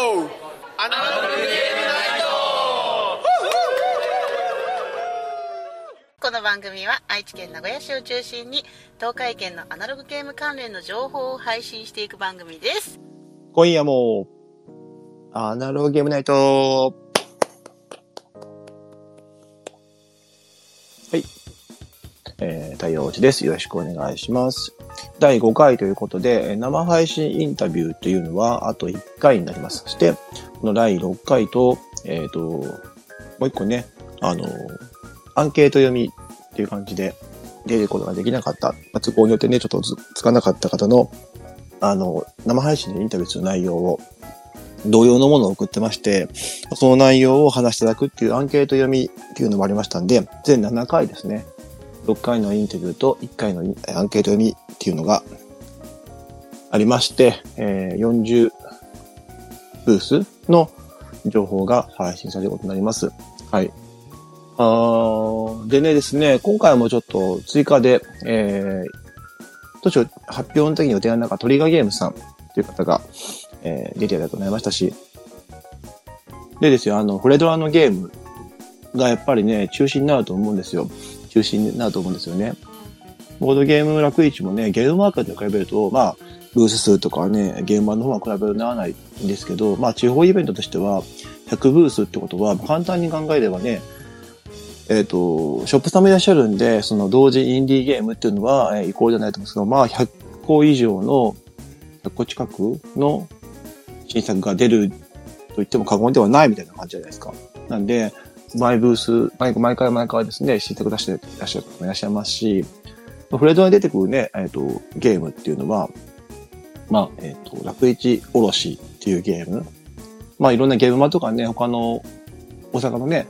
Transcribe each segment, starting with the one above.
アナログゲームナイト。 この番組は愛知県名古屋市を中心に東海圏のアナログゲーム関連の情報を配信していく番組です。 今夜もアナログゲームナイト。はい、太陽寺です。よろしくお願いします。第5回ということで、生配信インタビューというのはあと1回になります。そして、この第6回と、もう1個ね、アンケート読みっていう感じで出ることができなかった、都合によってね、ちょっとつかなかった方の、生配信でインタビューする内容を、同様のものを送ってまして、その内容を話していただくっていうアンケート読みっていうのもありましたんで、全7回ですね。6回のインタビューと1回のアンケート読みっていうのがありまして、40ブースの情報が配信されることになります。はい。でねですね、今回もちょっと追加で、当初発表の時に予定の中、トリガーゲームさんという方が、出ていただくことになりましたし、でですよ、フレドラのゲームがやっぱりね、中心になると思うんですよ。中心になると思うんですよね。ボードゲーム楽市もね、ゲームマーケットに比べると、まあ、ブース数とかね、ゲーム版の方は比べるとならないんですけど、まあ、地方イベントとしては、100ブースってことは、簡単に考えればね、ショップさんもいらっしゃるんで、その同時インディーゲームっていうのは、イコールじゃないと思うんですけど、まあ、100個以上の、100個近くの新作が出ると言っても過言ではないみたいな感じじゃないですか。なんで、毎ブース、毎回ですね、新作出していらっしゃる方もいらっしゃいますし、フレードに出てくるね、ゲームっていうのは、まあ、楽市おろしっていうゲーム。まあ、いろんなゲームマとかね、他の大阪のね、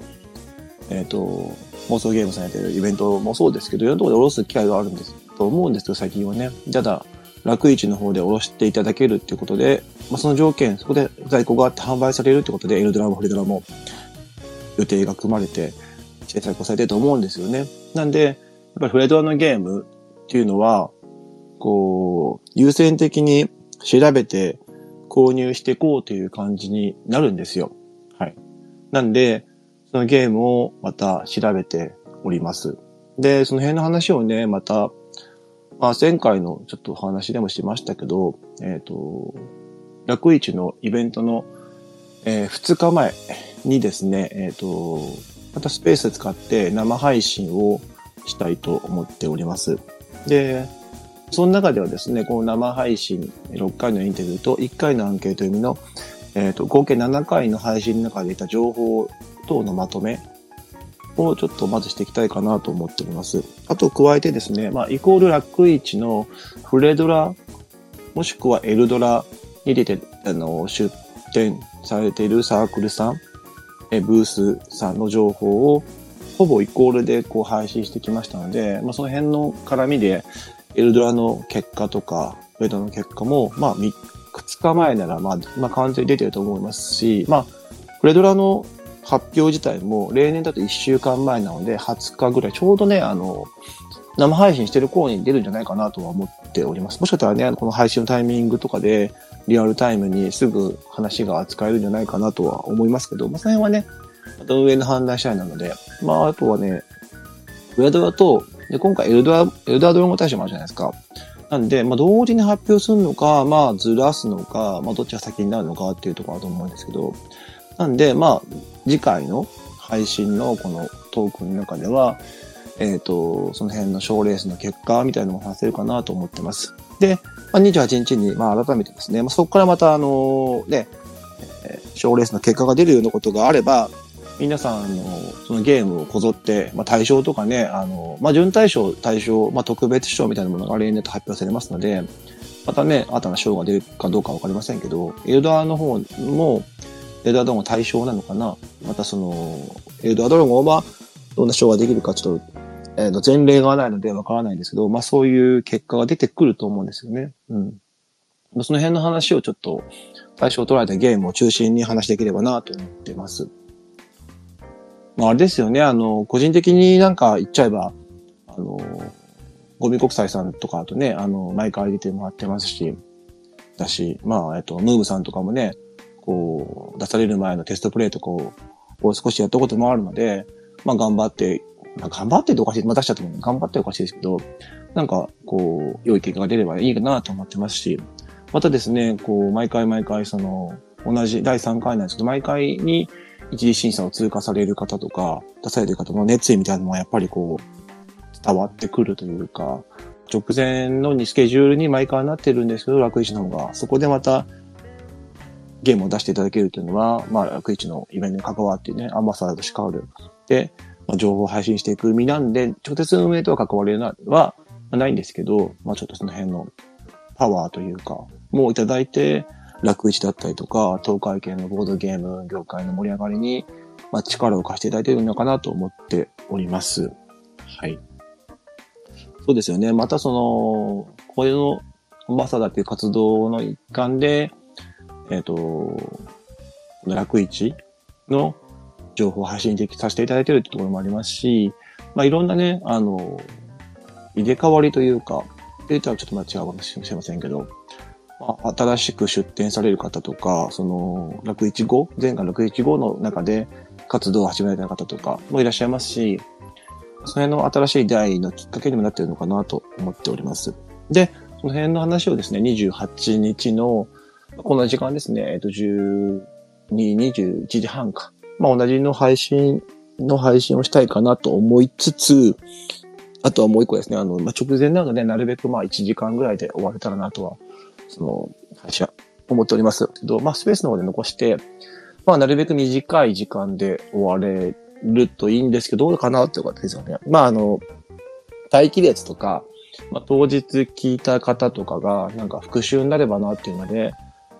妄想ゲームさんやってるイベントもそうですけど、いろんなところでおろす機会があるんですと思うんですけど、最近はね。ただ、楽市の方でおろしていただけるっていうことで、まあ、その条件、そこで在庫があって販売されるってことで、エルドラもフレドラも予定が組まれて、制作をされてると思うんですよね。なんで、やっぱりフレドラのゲームっていうのは、こう、優先的に調べて購入していこうという感じになるんですよ。はい。なんで、そのゲームをまた調べております。で、その辺の話をね、また、まあ前回のちょっとお話でもしましたけど、楽市のイベントの、2日前にですね、またスペース使って生配信をしたいと思っております。で、その中ではですね、この生配信6回のインタビューと1回のアンケート読みの、合計7回の配信の中で得た情報等のまとめをちょっとまずしていきたいかなと思っております。あと加えてですね、まあ、イコール楽市のフレドラ、もしくはエルドラに出て、出展されているサークルさん、ブースさんの情報をほぼイコールでこう配信してきましたので、まあ、その辺の絡みで、エルドラの結果とか、フレドラの結果も、まあ、2日前なら、まあ、完全に出てると思いますし、まあ、フレドラの発表自体も、例年だと1週間前なので、20日ぐらい、ちょうどね、生配信してる頃に出るんじゃないかなとは思っております。もしかしたらね、この配信のタイミングとかで、リアルタイムにすぐ話が扱えるんじゃないかなとは思いますけど、まあ、その辺はね、また運営の判断次第なので、まあ、あとはね、フレドラと、で、今回エルドラドラゴン大賞もあるじゃないですか。なんで、まあ、同時に発表するのか、まあ、ずらすのか、まあ、どっちが先になるのかっていうところだと思うんですけど、なんで、まあ、次回の配信のこのトークの中では、その辺の賞レースの結果みたいなのも話せるかなと思ってます。で、まあ、28日に、まあ、改めてですね、まあ、そこからまたね、賞レースの結果が出るようなことがあれば、皆さんそのゲームをこぞって、まあ、大賞とかね、まあ、準大賞、大賞、まあ、特別賞みたいなものが例年と発表されますので、またね、新たな賞が出るかどうかわかりませんけど、エルダーの方も、エルダードラゴン対象なのかな、またその、エルダードラゴンはどんな賞ができるかちょっと、前例がないのでわからないんですけど、まあそういう結果が出てくると思うんですよね。うん。その辺の話をちょっと、対象を捉えたゲームを中心に話できればなと思ってます。まああれですよね、個人的になんか言っちゃえば、ゴミ国際さんとかとね、毎回出てもらってますし、だし、まあ、ムーブさんとかもね、 こう、出される前のテストプレイとかを少しやったこともあるので、まあ頑張ってっておかしい、まあ出しちゃったもんね。頑張っておかしいですけど、なんか、こう、良い結果が出ればいいかなと思ってますし、またですね、こう、毎回、同じ第3回なんですけど、毎回に一次審査を通過される方とか、出されてる方の熱意みたいなのはやっぱりこう、伝わってくるというか、直前のスケジュールに毎回なってるんですけど、楽市の方が、そこでまた、ゲームを出していただけるというのは、まあ、楽市のイベントに関わってね、アンバサダーとして変わる。で、まあ、情報を配信していく身なんで、直接運営とは関われるのは、ないんですけど、まあ、ちょっとその辺のパワーというか、もういただいて、楽市だったりとか、東海圏のボードゲーム業界の盛り上がりに、まあ、力を貸していただいているのかなと思っております。はい。そうですよね。またこれのアンバサダーという活動の一環で、楽市の情報を発信させていただいているというところもありますし、まあ、いろんなね、入れ替わりというか、って言ったらちょっとまあ違うかもしれませんけど、まあ、新しく出展される方とか、楽市後、前回楽市後の中で活動を始められた方とかもいらっしゃいますし、その辺の新しい出会いのきっかけにもなっているのかなと思っております。で、その辺の話をですね、28日の、この時間ですね、12、21時半か。まあ、同じの配信をしたいかなと思いつつ、あとはもう一個ですね、まあ、直前なので、なるべくまあ1時間ぐらいで終われたらなとは、配信は思っておりますけど、まあ、スペースの方で残して、まあ、なるべく短い時間で終われるといいんですけど、どうかなってことですよね。まあ、待機列とか、まあ、当日聞いた方とかが、なんか復習になればなっていうので、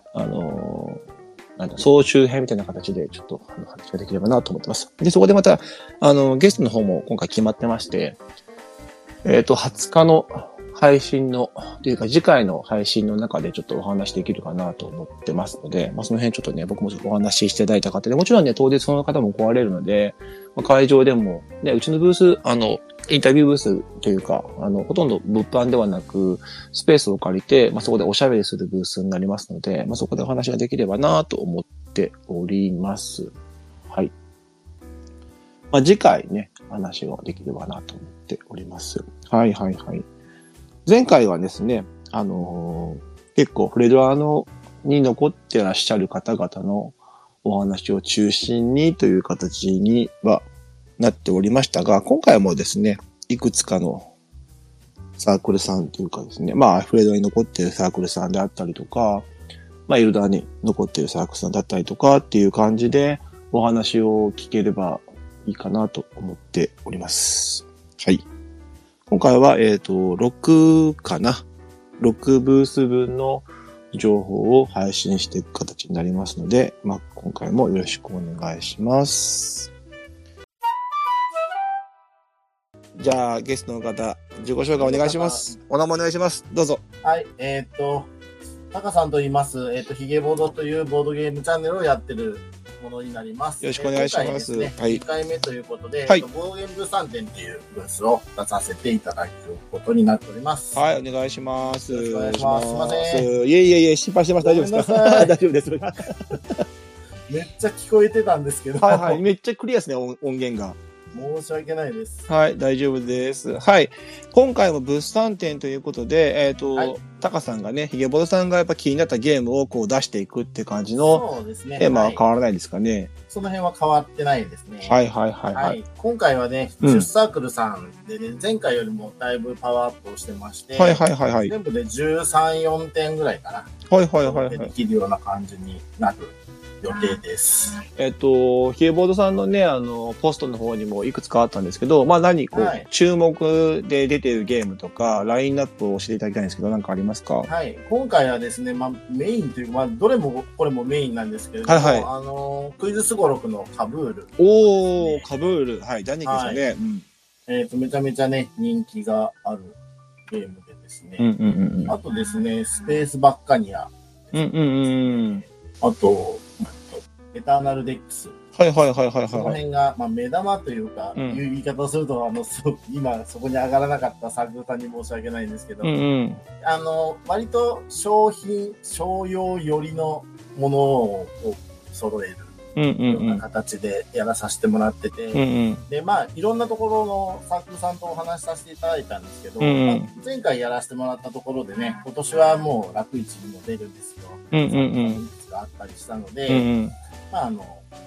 総集編みたいな形でちょっと話ができればなと思ってます。で、そこでまた、ゲストの方も今回決まってまして、20日の配信の、というか次回の配信の中でちょっとお話できるかなと思ってますので、まあその辺ちょっとね、僕もお話ししていただいた方で、もちろんね、当日その方も来られるので、まあ、会場でも、ね、うちのブース、インタビューブースというか、ほとんど物販ではなく、スペースを借りて、まあそこでおしゃべりするブースになりますので、まあそこでお話ができればなと思っております。はい。まあ次回ね、話ができればなと思っております。はいはいはい。前回はですね、結構フレドラに残ってらっしゃる方々のお話を中心にという形にはなっておりましたが、今回もですね、いくつかのサークルさんというかですね、まあフレドラに残っているサークルさんであったりとか、まあエルダーに残っているサークルさんだったりとかっていう感じでお話を聞ければいいかなと思っております。はい。今回は、6かな。6ブース分の情報を配信していく形になりますので、まあ、今回もよろしくお願いします。じゃあ、ゲストの方、自己紹介お願いします。お名前お願いします。どうぞ。 はい、タカさんと言います。ヒゲボードというボードゲームチャンネルをやってるものになります。 よろしくお願いします。 今回ですね、 はい。 2回目ということで、 はい、 ボードゲーム物産展っていうブースを出させていただくことになっております。 はい、お願いします。 よろしくお願いします。すいません。 いえ、心配してます。大丈夫ですか？大丈夫です。 めっちゃ聞こえてたんですけど。 はいはい。めっちゃクリアですね、音源が。 申し訳ないです。 はい、大丈夫です。はい。今回も物産展ということで、 はい、 タカさんがね、ヒゲボドさんがやっぱ気になったゲームをこう出していくって感じの、 そうですね。 テーマは変わらないですかね。 その辺は変わってないですね。 はいはいはいはい。はい、 今回はね、10サークルさんでね、前回よりもだいぶパワーアップをしてまして、 はいはいはいはい。 全部で13、4点ぐらいかな。 はいはいはいはい。 できるような感じになる予定です。 ヒゲボードさんのね、ポストの方にもいくつかあったんですけど、まあ何こう、はい、注目で出ているゲームとか、ラインナップを教えていただきたいんですけど、何かありますか？ はい。今回はですね、まあメインというか、まあどれもこれもメインなんですけれども、 はいはい、 クイズスゴロクのカブール、ね。 おー、カブール。はい、大人気ですよね。 はい、めちゃめちゃね、人気があるゲームでですね。あとですね、スペースバッカニア、 あと、 エターナルデックス。 はいはいはいはいそのはい。 辺が、まあ、目玉というか、 うんいう言い方をすると、今そこに上がらなかったサークルさんに申し訳ないんですけど、 うんうん。 割と商用寄りのものを揃えるうんうんようなうん。 形でやらさせてもらってて、 うんうん。 で、まあ、いろんなところのサークルさんとお話しさせていただいたんですけど、 うんうんまあ前回やらせてもらったところでね、今年はもう楽市にも出るんですよ。 うんうんうんいくつかあったりしたので、 うんうん。 まあ、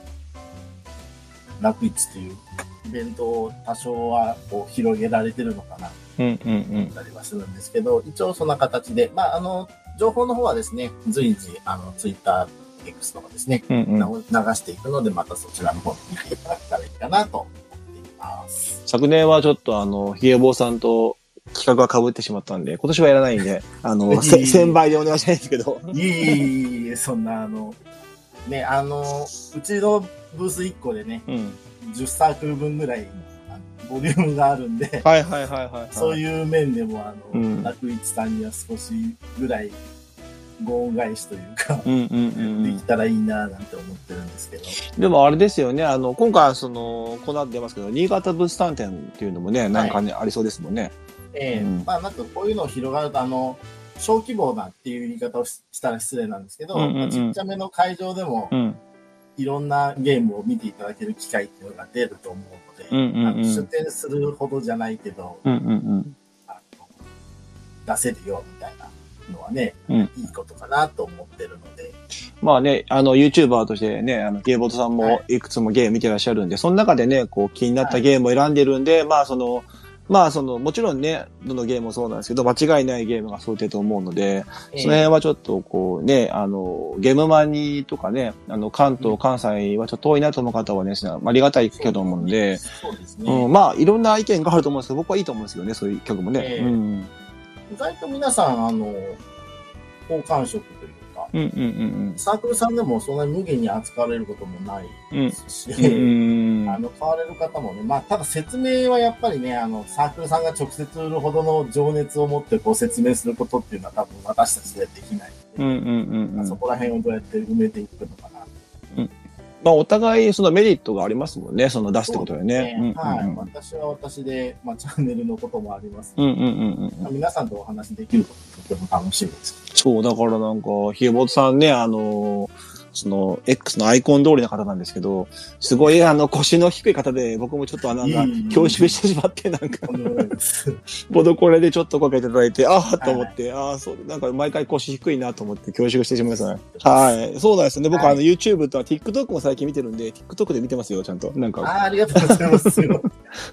楽市というイベントを多少はこう広げられてるのかなとうんうん思ったりはするんですけど、一応そんな形で、まあ、情報の方はですね、随時、ツイッター、X とかですね、 うんうん。 流していくので、またそちらの方に見ていただけたらいいかなと思っています。 昨年はちょっとひげぼうさんと企画が被ってしまったんで、今年はやらないんで、1000倍でお願いしたいんですけど。 いえ、そんな、ね、うちのブース1個でね、 うん。 10サークル分ぐらい、ボリュームがあるんで、 はいはいはいはい。 そういう面でも、 うん楽市さんには少しぐらい、ご恩返しというか、 うんうんうんうん。 できたらいいななんて思ってるんですけど。 でもあれですよね、今回この後出ますけど、新潟物産展っていうのもね、なんかね、ありそうですもんね。 まあなんかこういうのを広がると、小規模なっていう言い方をしたら失礼なんですけど、 うんうんうんまあちっちゃめの会場でも、 うん。 いろんなゲームを見ていただける機会っていうのが出ると思うので、 うんうんうん出展するほどじゃないけど、 うんうんうん。 出せるよみたいなのはね、 うんいいことかなと思ってるので。 まあね、YouTuber としてね、ゲーボートさんもいくつもゲーム見てらっしゃるんで、その中でね、こう気になったゲームを選んでるんで、もちろんね、どのゲームもそうなんですけど、間違いないゲームがそう出ると思うので、その辺はちょっとこうね、ゲームマンにとかね、関東、関西はちょっと遠いなと思う方はね、ありがたいけど思うので、 そうですね。 まあ、いろんな意見があると思うんですけど、僕はいいと思うんですよね、そういう曲もね。 意外と皆さん、好感触というか、サークルさんでもそんなに無限に扱われることもないですし、買われる方もね、まあ、ただ説明はやっぱりね、サークルさんが直接売るほどの情熱を持ってこう説明することっていうのは多分私たちではできないので、そこら辺をどうやって埋めていくのかな。 まあ、お互いそのメリットがありますもんね、その出すってことでね。 はい。私は私で、まあ、チャンネルのこともあります。皆さんとお話できることとても楽しみです。 そう、だからなんか、ひげぼうとさんね、その、X のアイコン通りの方なんですけど、すごい腰の低い方で、僕もちょっと恐縮してしまって、なんか、ボドコレでちょっと声かけていただいて、ああ、と思って、そう、なんか毎回腰低いなと思って恐縮してしまいましたね。はい。そうなんですね。僕YouTube と TikTok も最近見てるんで、TikTok で見てますよ、ちゃんと。なんか。 ありがとうございますよ。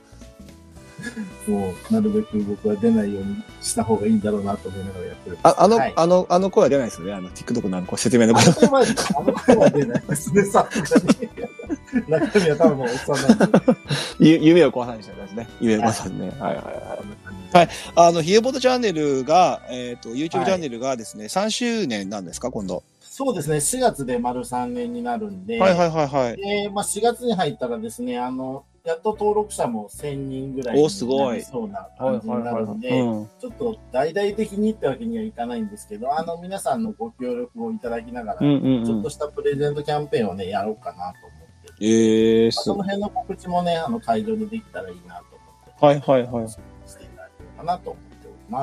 もう、なるべく僕は出ないようにした方がいいんだろうなと思いながらやってる。 あの声は出ないですよね。TikTok の説明の声。 あの声は出ないですね、さすがに。中身は多分おっさんなんで。 夢を壊さない人ですね。夢を壊さないね。はい。ヒゲボトチャンネルが、YouTube チャンネルがですね、3周年なんですか、今度。 そうですね、4月で丸3年になるんで。 で、まあ 4月に入ったらですね、やっと登録者も1000人ぐらいになりそうな感じになるんで、ちょっと大々的にってわけにはいかないんですけど、皆さんのご協力をいただきながら、ちょっとしたプレゼントキャンペーンをね、やろうかなと思って。その辺の告知もね、会場でできたらいいなと思って。していただけるかなと思っております。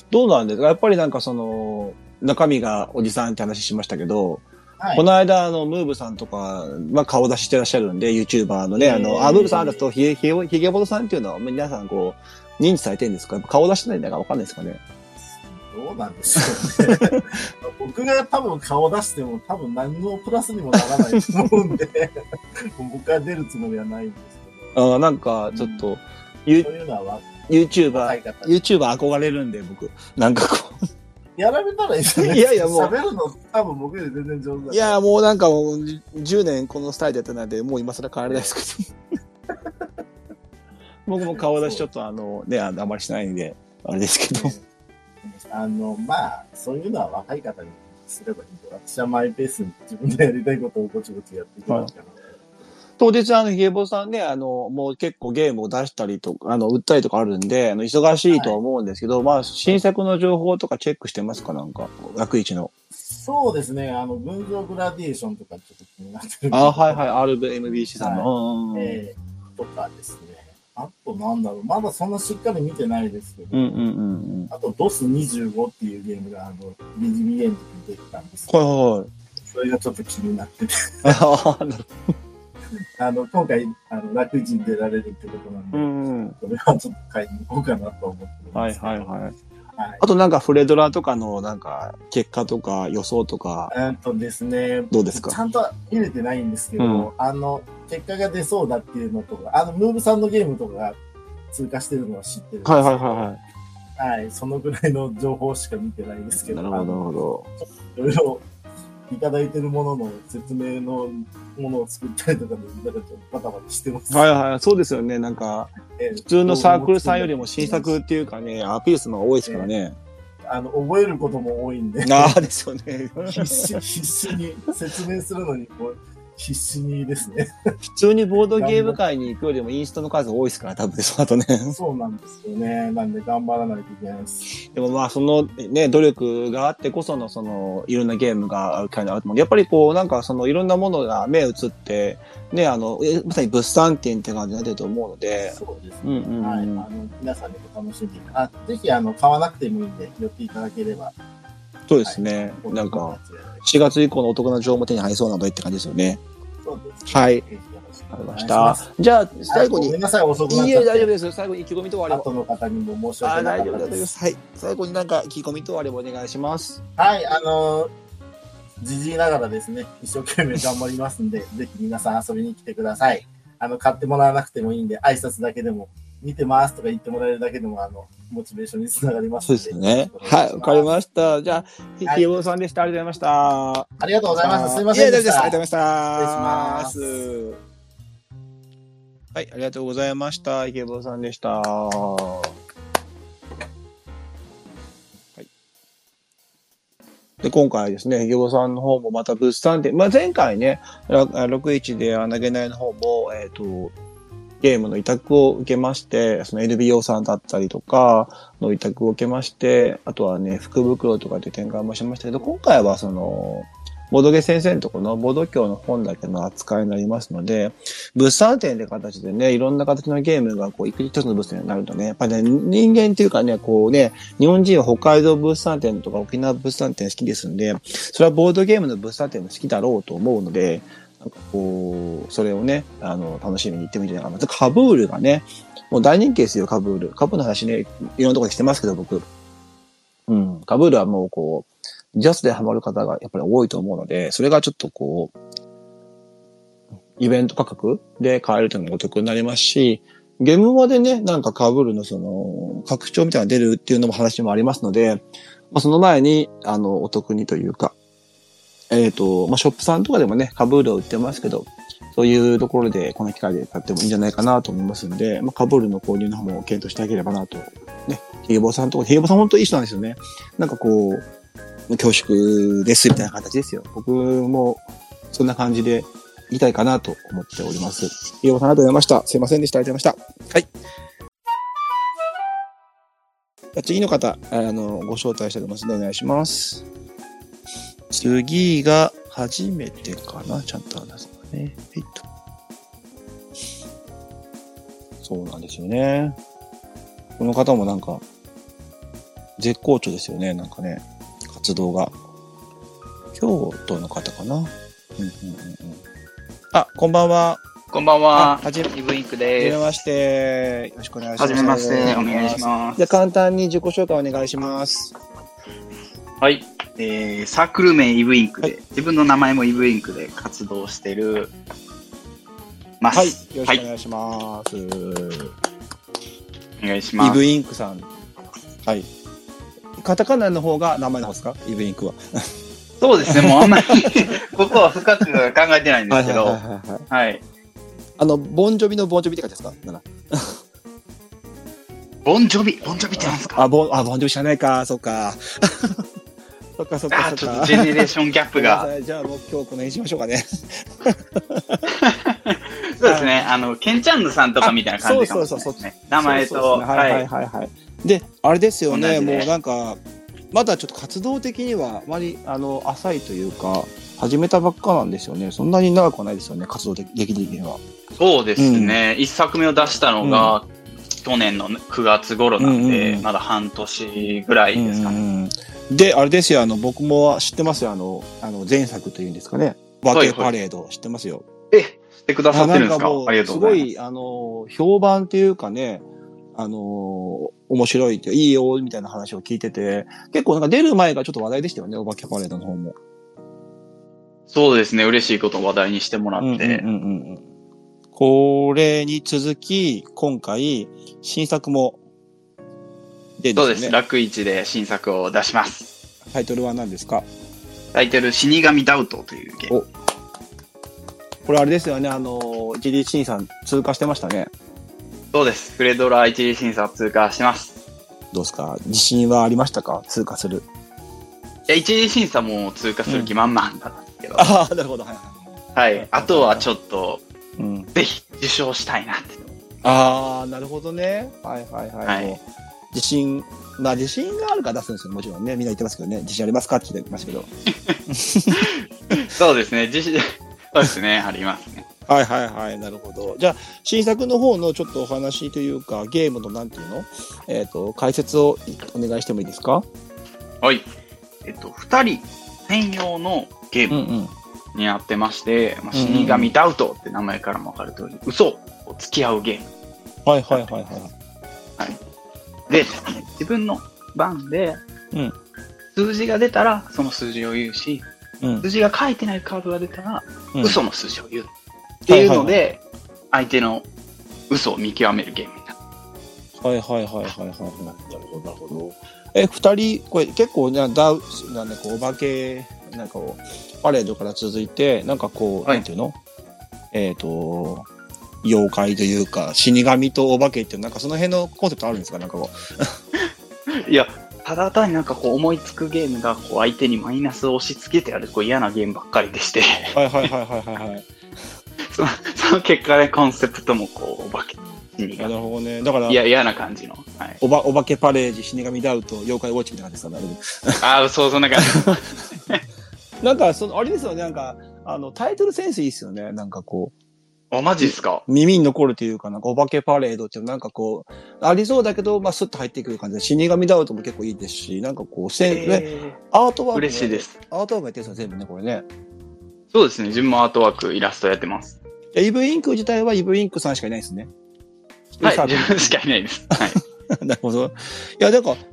どうなんですか？やっぱりなんか中身がおじさんって話しましたけど、この間、ムーブさんとか、顔出ししてらっしゃるんで、YouTuber のね、ムーブさんだと、ひげぼどさんっていうのは、皆さん認知されてるんですか？顔出してないんだかわかんないですかね。 どうなんでしょうね。僕が多分顔出しても多分何のプラスにもならないと思うんで、僕は出るつもりはないんですけど。 なんか、ちょっと、 そういうのは YouTuber 憧れるんで、僕。なんかやられたらいいですよね。 いやいや、もう。 喋るの多分僕より全然上手だ。 いや、もうなんかもう、10年このスタイルやってないんで、もう今更変われないですけど。僕も顔出しちょっとあまりしないんで、あれですけど。 まあ、そういうのは若い方にすればいいんで、私はマイペースに自分でやりたいことをぼちぼちやっていきますから。 当日ヒゲボさんね、もう結構ゲームを出したりとか、売ったりとかあるんで、忙しいとは思うんですけど、まあ、新作の情報とかチェックしてますかなんか、楽市の。 そうですね、群青グラデーションとかちょっと気になってる。 はいはい、RMBC さんの。 とかですね。あとなんだろう、まだそんなしっかり見てないですけど、あと DOS25 っていうゲームがBGB エンジンに出てたんですけど、はいはい。それがちょっと気になってて。今回、楽市に出られるってことなんで、それはちょっと買いに行こうかなと思ってます。はいはいはい。あとなんかフレドラとかのなんか結果とか予想とか。 ですね。 どうですか？ ちゃんと見れてないんですけど、結果が出そうだっていうのとか、ムーブさんのゲームとかが通過してるのは知ってるんですけど。はいはいはいはい。はい、そのぐらいの情報しか見てないですけど。なるほど、なるほど。いろいろいただいてるものの説明のものを作ったりとかで、なんかちょっとバタバタしてます。はいはい、そうですよね。なんか、普通のサークルさんよりも新作っていうかね、アピールするのが多いですからね。覚えることも多いんで。ですよね。必死に説明するのに、必死にですね。普通にボードゲーム会に行くよりもインストの数多いですから、多分その後ね。そうなんですよね。なんで頑張らないといけないです。でもまあ、そのね、努力があってこその、いろんなゲームがある会にあると思う。やっぱりなんかいろんなものが目移って、ね、まさに物産展って感じになってると思うので。そうですね。はい。皆さんにも楽しんでぜひ、買わなくてもいいんで、寄っていただければ。そうですね。はい、なんか、4月以降のお得な情報も手に入りそうなのでって感じですよね。そうですね。はい。わかりました。じゃあ、最後に。ごめんなさい、遅くなっちゃって。いえ、大丈夫です。最後に意気込みとあれば。後の方にも申し訳ないです。はい。最後になんか意気込みとあればお願いします。はい、じじいながらですね、一生懸命頑張りますんで、ぜひ皆さん遊びに来てください。買ってもらわなくてもいいんで、挨拶だけでも、見てますとか言ってもらえるだけでも、モチベーションにつながりますので。そうですね。はい、わかりました。じゃあ、ひよぼさんでした。ありがとうございました。ありがとうございます。すいませんでした。ありがとうございました。失礼します。はい、ありがとうございました。ひよぼさんでした。はい。で、今回ですね、ひよぼさんの方もまた物産展、まあ、前回ね、61で投げないの方も、ゲームの委託を受けまして、その LBO さんだったりとかの委託を受けまして、あとはね、福袋とかっていう展開もしましたけど、今回はボドゲ先生のところのボド教の本だけの扱いになりますので、物産展って形でね、いろんな形のゲームが一つの物産になるとね、やっぱりね、人間っていうかね、日本人は北海道物産展とか沖縄物産展好きですんで、それはボードゲームの物産展も好きだろうと思うので、なんかそれをね、楽しみに行ってみてないかな。カブールがね、もう大人気ですよ、カブール。カブールの話ね、いろんなところでしてますけど、僕。カブールはもうジャスでハマる方がやっぱり多いと思うので、それがちょっとイベント価格で買えるというのもお得になりますし、ゲームマでね、なんかカブールの拡張みたいなのが出るっていうのも話もありますので、まあ、その前に、お得にというか、まあ、ショップさんとかでもね、カブールを売ってますけど、そういうところで、この機会で買ってもいいんじゃないかなと思いますんで、まあ、カブールの購入の方も検討してあげればなと。ね、ヒゲボさんとか、ヒゲボさん本当いい人なんですよね。なんか恐縮ですみたいな形ですよ。僕も、そんな感じで言いたいかなと思っております。ヒゲボさんありがとうございました。すいませんでした。ありがとうございました。はい。次の方、ご招待しておりますのでお願いします。次が初めてかな、ちゃんと話すかね。そうなんですよね。この方もなんか絶好調ですよね、なんかね、活動が。京都の方かな。あ、こんばんは。 こんばんは。イブインクです。 はじめまして。よろしくお願いします。 はじめまして。お願いします。 じゃあ簡単に自己紹介お願いします。 はい。サークル名イブインクで、自分の名前もイブインクで活動してるます。 はい。よろしくお願いします。 お願いします。 イブインクさん。はい。カタカナの方が名前の方ですか？イブインクは。 そうですね。もうあんまりここは深く考えてないんですけど。はい。 ボンジョビのボンジョビって感じですか？ ボンジョビってなんですか？ ボンジョビ知らないか。そっか。そっか。 ちょっとジェネレーションギャップが。 じゃあもう今日この辺にしましょうかね。 ですね。ケンチャンヌさんとかみたいな感じかもしれないですね。名前と。 はいはいはい。で、あれですよね、もうなんか、まだちょっと活動的にはあまり、浅いというか、始めたばっかなんですよね。そんなに長くはないですよね、活動的には。 そうですね。一作目を出したのが、去年の9月頃なんで、まだ半年ぐらいですかね。 で、あれですよ、僕も知ってますよ、前作というんですかね。お化けパレード、知ってますよ。 知ってくださってるんですか？ありがとうございます。 すごい、評判っていうかね、面白いって、いいよ、みたいな話を聞いてて、結構なんか出る前がちょっと話題でしたよね、お化けパレードの方も。 そうですね、嬉しいことを話題にしてもらって。 これに続き、今回、新作も出るんですね。 そうです。楽市で新作を出します。 タイトルは何ですか？ タイトル、死神ダウトというゲーム。 これあれですよね、一次審査通過してましたね。 そうです。フレドラ一次審査通過してます。 どうですか？自信はありましたか？通過する。 いや、一次審査も通過する気満々だったんですけど。 ああ、なるほど。 はい。あとはちょっと、ぜひ受賞したいなって。 ああ、なるほどね。はい。自信があるから出すんですよ。もちろんね。みんな言ってますけどね。自信ありますかって聞いてましたけど。 そうですね。そうですね。ありますね。 はい。なるほど。じゃあ、新作の方のちょっとお話というか、ゲームのなんていうの解説をお願いしてもいいですか？ はい。二人専用のゲームになってまして、死神ダウトって名前からもわかる通り、嘘を付き合うゲーム。 はい。 でですね、自分の番で、数字が出たらその数字を言うし、数字が書いてないカードが出たら、嘘の数字を言う。っていうので、相手の嘘を見極めるゲームになる。 はい。なるほど。二人、これ結構お化け、パレードから続いて、なんていうの？妖怪というか、死神とお化けっていう、その辺のコンセプトあるんですか？ いや、ただ単に思いつくゲームが相手にマイナスを押し付けてやる嫌なゲームばっかりでして。 はい。 その結果でコンセプトもお化け。なるほどね。だから、 嫌な感じの。 お化けパレージ、死神ダウト、妖怪ウォッチみたいな感じですかね。 そんな感じ。 あれですよね、タイトルセンスいいですよね。 マジっすか？ 耳に残るというか、お化けパレードってありそうだけど、スッと入ってくる感じで、死神ダウトも結構いいですし、アートワーク。 嬉しいです。 アートワークやってるんですよ、全部ね、これね。 そうですね、自分もアートワーク、イラストやってます。 イブインク自体はイブインクさんしかいないですね。 はい、自分しかいないです。はい。 なるほど。いや、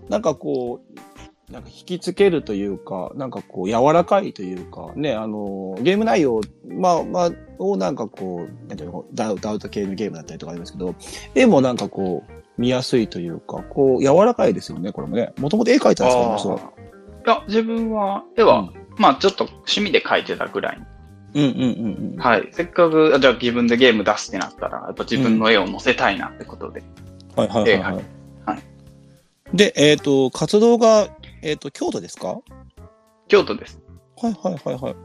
引きつけるというか、柔らかいというか、ね、ゲーム内容、をダウト系のゲームだったりとかありますけど、絵も見やすいというか、柔らかいですよね、これもね。もともと絵描いてたんですか？ いや、自分は、絵は、ちょっと趣味で描いてたぐらい。はい。せっかく、じゃあ自分でゲーム出すってなったら、やっぱ自分の絵を載せたいなってことで。 はい。で、活動が、京都ですか？ 京都です。 はい。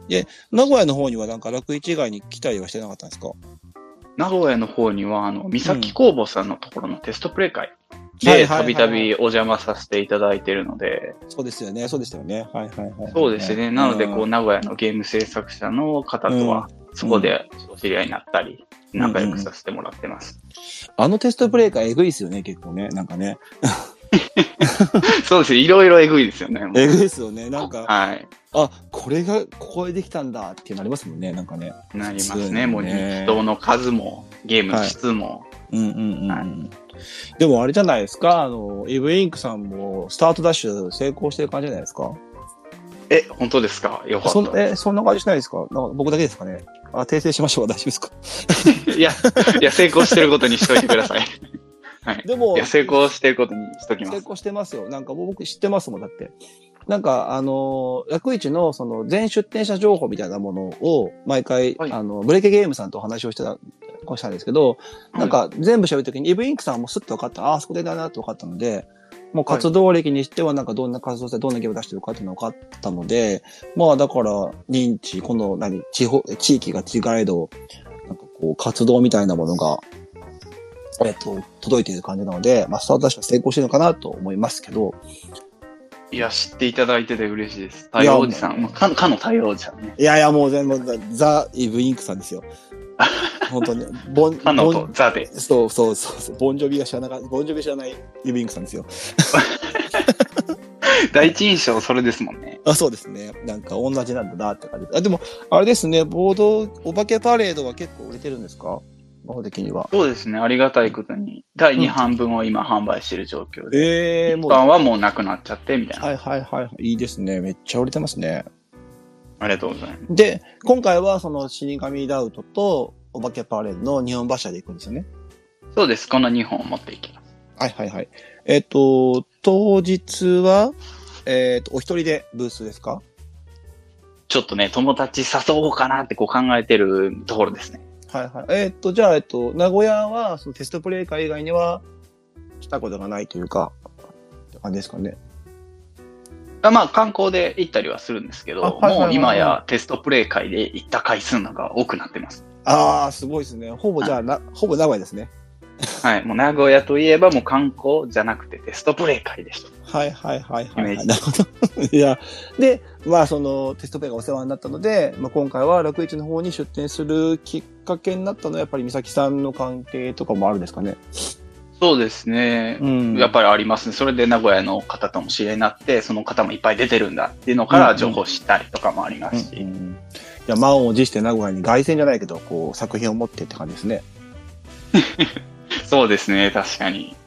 で、名古屋の方には楽市以外に来たりはしてなかったんですか？ 名古屋の方には、三崎工房さんのところのテストプレイ会で、たびたびお邪魔させていただいているので。 そうですよね。そうでしたよね。はい。 そうですね。なので、名古屋のゲーム制作者の方とは、そこでお知り合いになったり、仲良くさせてもらってます。 テストプレイ会えぐいですよね、結構ね。ね。 そうですね。いろいろえぐいですよね。 えぐいですよね。 はい。 これがここでできたんだってなりますもんね。なりますね。もう人の数も、ゲームの質も。 でもあれじゃないですか、イブインクさんもスタートダッシュ成功してる感じじゃないですか？ 本当ですか？よかった。 そんな感じしないですか？僕だけですかね？訂正しましょうか？大丈夫ですか？ いや、成功してることにしといてください。はい。 でも、 成功してることにしときます。 成功してますよ。僕知ってますもん、だって。楽市の全出店者情報みたいなものを毎回、ブレケゲームさんとお話をしたんですけど、全部喋るときにイブインクさんもスッと分かった。そこでだなって分かったので、もう活動歴にしてはどんな活動してどんなゲーム出してるかっていうのが分かったので、だから認知、地域が違えど、 こう、活動みたいなものが、届いている感じなので、まあ、スタートダッシュは成功してるのかなと思いますけど。 いや、知っていただいてて嬉しいです。太陽おじさん。かの太陽おじさんね。 いやいや、もう全部、ザ・イブインクさんですよ。本当に。 かのとザで。 そう。ボンジョビ知らないイブインクさんですよ。 第一印象それですもんね。 そうですね。なんか同じなんだなって感じ。でも、あれですね、お化けパレードは結構売れてるんですか？魔法的には。 そうですね。ありがたいことに、第2半分を今販売している状況で。一般はもうなくなっちゃって、みたいな。 はい。いいですね。めっちゃ売れてますね。 ありがとうございます。 で、今回はその死神ダウトとお化けパレードの2本柱で行くんですよね。 そうです。この2本を持っていきます。 はい。当日は、お一人でブースですか？ ちょっとね、友達誘おうかなってこう考えてるところですね。 はい。じゃあ、名古屋は、そのテストプレイ会以外には、来たことがないというか、って感じですかね。 まあ、観光で行ったりはするんですけど、もう今やテストプレイ会で行った回数のが多くなってます。 ああ、すごいですね。ほぼ名古屋ですね。 はい。もう名古屋といえばもう観光じゃなくてテストプレイ会でした。 はい。 イメージ。 なるほど。いや、で、まあそのテストプレイがお世話になったので、まあ今回は楽市の方に出店するきっかけになったのはやっぱり美咲さんの関係とかもあるんですかね。 そうですね。やっぱりありますね。それで名古屋の方とも知り合いになって、その方もいっぱい出てるんだっていうのから情報を知ったりとかもありますし。いや、満を持して名古屋に凱旋じゃないけど、こう作品を持ってって感じですね。 そうですね、確かに。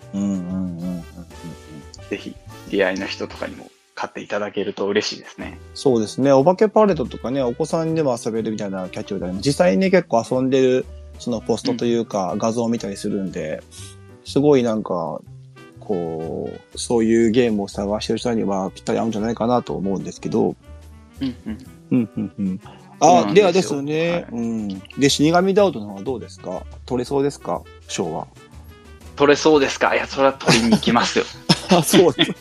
ぜひ、知り合いの人とかにも買っていただけると嬉しいですね。 そうですね。お化けパレードとかね、お子さんでも遊べるみたいなキャッチボールでも、実際にね、結構遊んでる、そのポストというか、画像を見たりするんで、すごいなんか、こう、そういうゲームを探してる人にはぴったり合うんじゃないかなと思うんですけど。ではですね、で、死神ダウトの方はどうですか？取れそうですか？賞は。 取れそうですか？いや、それは取りに行きますよ。 そうです。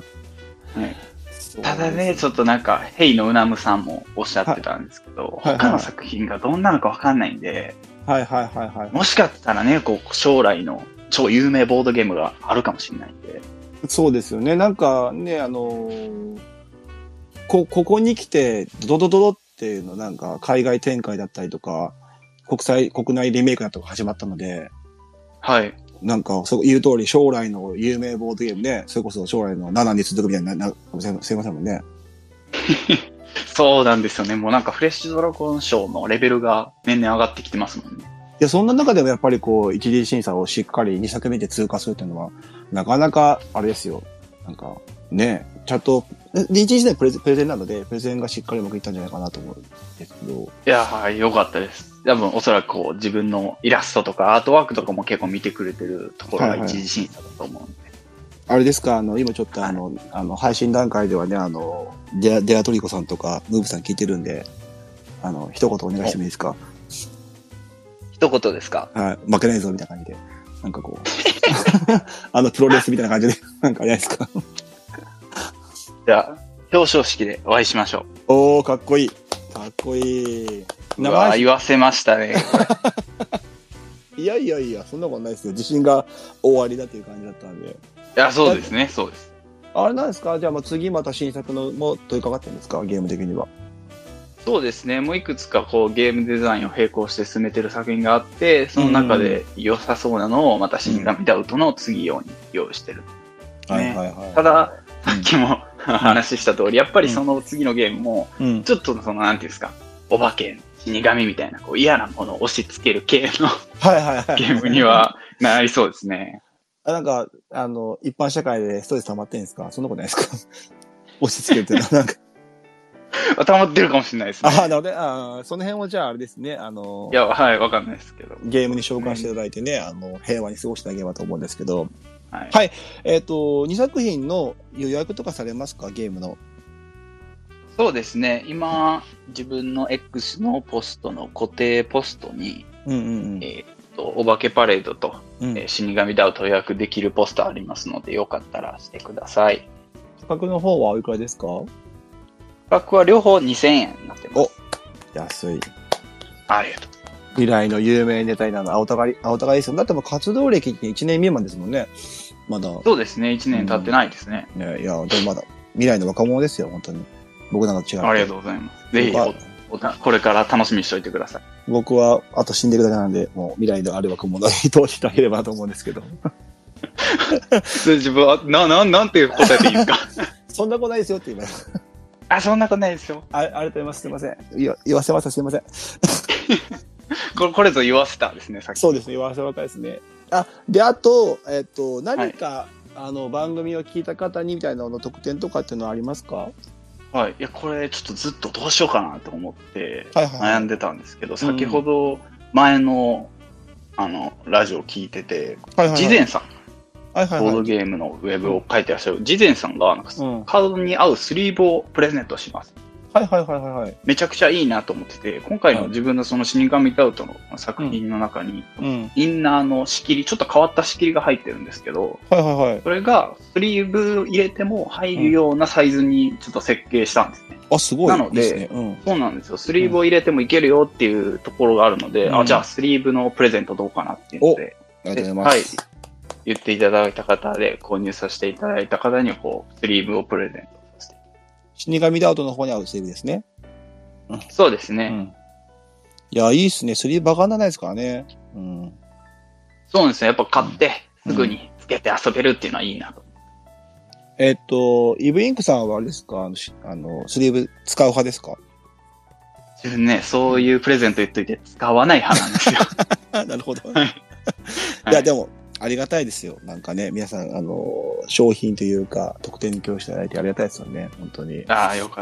ただね、ちょっとなんか、ヘイのうなむさんもおっしゃってたんですけど、他の作品がどんなのかわかんないんで、もしかしたらね、こう、将来の超有名ボードゲームがあるかもしれないんで。 そうですよね。なんかね、ここに来て、ドドドドっていうのなんか、海外展開だったりとか、国内リメイクだとか始まったので、 はい。 なんか、そう言う通り、将来の有名ボードゲームで、それこそ将来の7に続くみたいな、すいませんもんね。 そうなんですよね。もうなんかフレッシュドラゴン賞のレベルが年々上がってきてますもんね。 いや、そんな中でもやっぱりこう、一次審査をしっかり2作目で通過するっていうのは、なかなか、あれですよ。なんか、ね、ちゃんと、一次審査プレゼンなので、プレゼンがしっかりうまくいったんじゃないかなと思うんですけど。 いや、はい、よかったです。多分、おそらくこう、自分のイラストとかアートワークとかも結構見てくれてるところが一次審査だと思うんで。 あれですか、今ちょっと配信段階ではね、デアトリコさんとか、ムーブさん聞いてるんで、一言お願いしてもいいですか？ 一言ですか？ はい。負けないぞ、みたいな感じで。なんかこう、プロレスみたいな感じで、なんかあれですか？ じゃあ、表彰式でお会いしましょう。おー、かっこいい。かっこいい。 言わせましたね。 いや、そんなことないですよ。自信が終わりだという感じだったんで。 いや、そうですね、そうです。 あれなんですか？じゃあ次また新作のも問いかかってるんですか？ゲーム的には。 そうですね。もういくつかこうゲームデザインを並行して進めてる作品があって、その中で良さそうなのをまた死神ダウトの次用に用意してる、ね。ただ、さっきも話した通り、やっぱりその次のゲームも、ちょっとなんていうんですか、お化け、死神みたいなこう嫌なものを押し付ける系のゲームにはなりそうですね。 なんか、一般社会でストレス溜まってんですか？そんなことないですか？押し付けるっていうのはなんか。 溜まってるかもしれないですね。 なので、その辺はじゃああれですね、 いや、はい、わかんないですけど。 ゲームに召喚していただいてね、平和に過ごしてあげればと思うんですけど。はい。2作品の予約とかされますか？ゲームの。 そうですね。今、自分の X のポストの固定ポストに、お化けパレードと、死神ダウト予約できるポストありますので、よかったらしてください。 価格の方はおいくらですか？ 価格は両方2000円になってます。 お、安い。 ありがとう。 未来の有名ネタになる青高ですよ。だってもう活動歴って1年未満ですもんね。まだ。 そうですね。1年経ってないですね。 ね、いや、でもまだ未来の若者ですよ、本当に。僕なんか違う。 ありがとうございます。ぜひ、これから楽しみにしておいてください。 僕は、あと死んでるだけなんで、もう未来のある若者に通していただければと思うんですけど。 自分は、なんて答えていいですかそんなことないですよって言います。 そんなことないですよ。 ありがとうございます。すいません。言わせました。すいません。 これぞ言わせたですね、さっき。 そうですね。言わせましたですね。で、あと、何か、番組を聞いた方にみたいなの特典とかっていうのはありますか？ はい。いや、これちょっとずっとどうしようかなと思って悩んでたんですけど、先ほど前の、ラジオ聞いてて、ジゼンさん。ボードゲームのウェブを書いてらっしゃるジゼンさんが、カードに合うスリーブをプレゼントします。めちゃくちゃいいなと思ってて、今回の自分のその死神タウトの作品の中に、インナーの仕切り、ちょっと変わった仕切りが入ってるんですけど、それがスリーブ入れても入るようなサイズにちょっと設計したんですね。 すごい。 なので、そうなんですよ。スリーブを入れてもいけるよっていうところがあるので、じゃあスリーブのプレゼントどうかなっていうので、 ありがとうございます。 言っていただいた方で購入させていただいた方にスリーブをプレゼントさせて。 死神ダウトの方に合うスリーブですね。 そうですね。 いや、いいっすね。スリーブバカにならないですからね。 そうなんですね。やっぱ買ってすぐにつけて遊べるっていうのはいいなと。 イブインクさんはあれですか？スリーブ使う派ですか？ 自分ね、そういうプレゼント言っといて使わない派なんですよ。 なるほど。いや、でも、ありがたいですよ。なんかね、皆さん、商品というか、特典に協していただいてありがたいですよね。本当に。 よかった。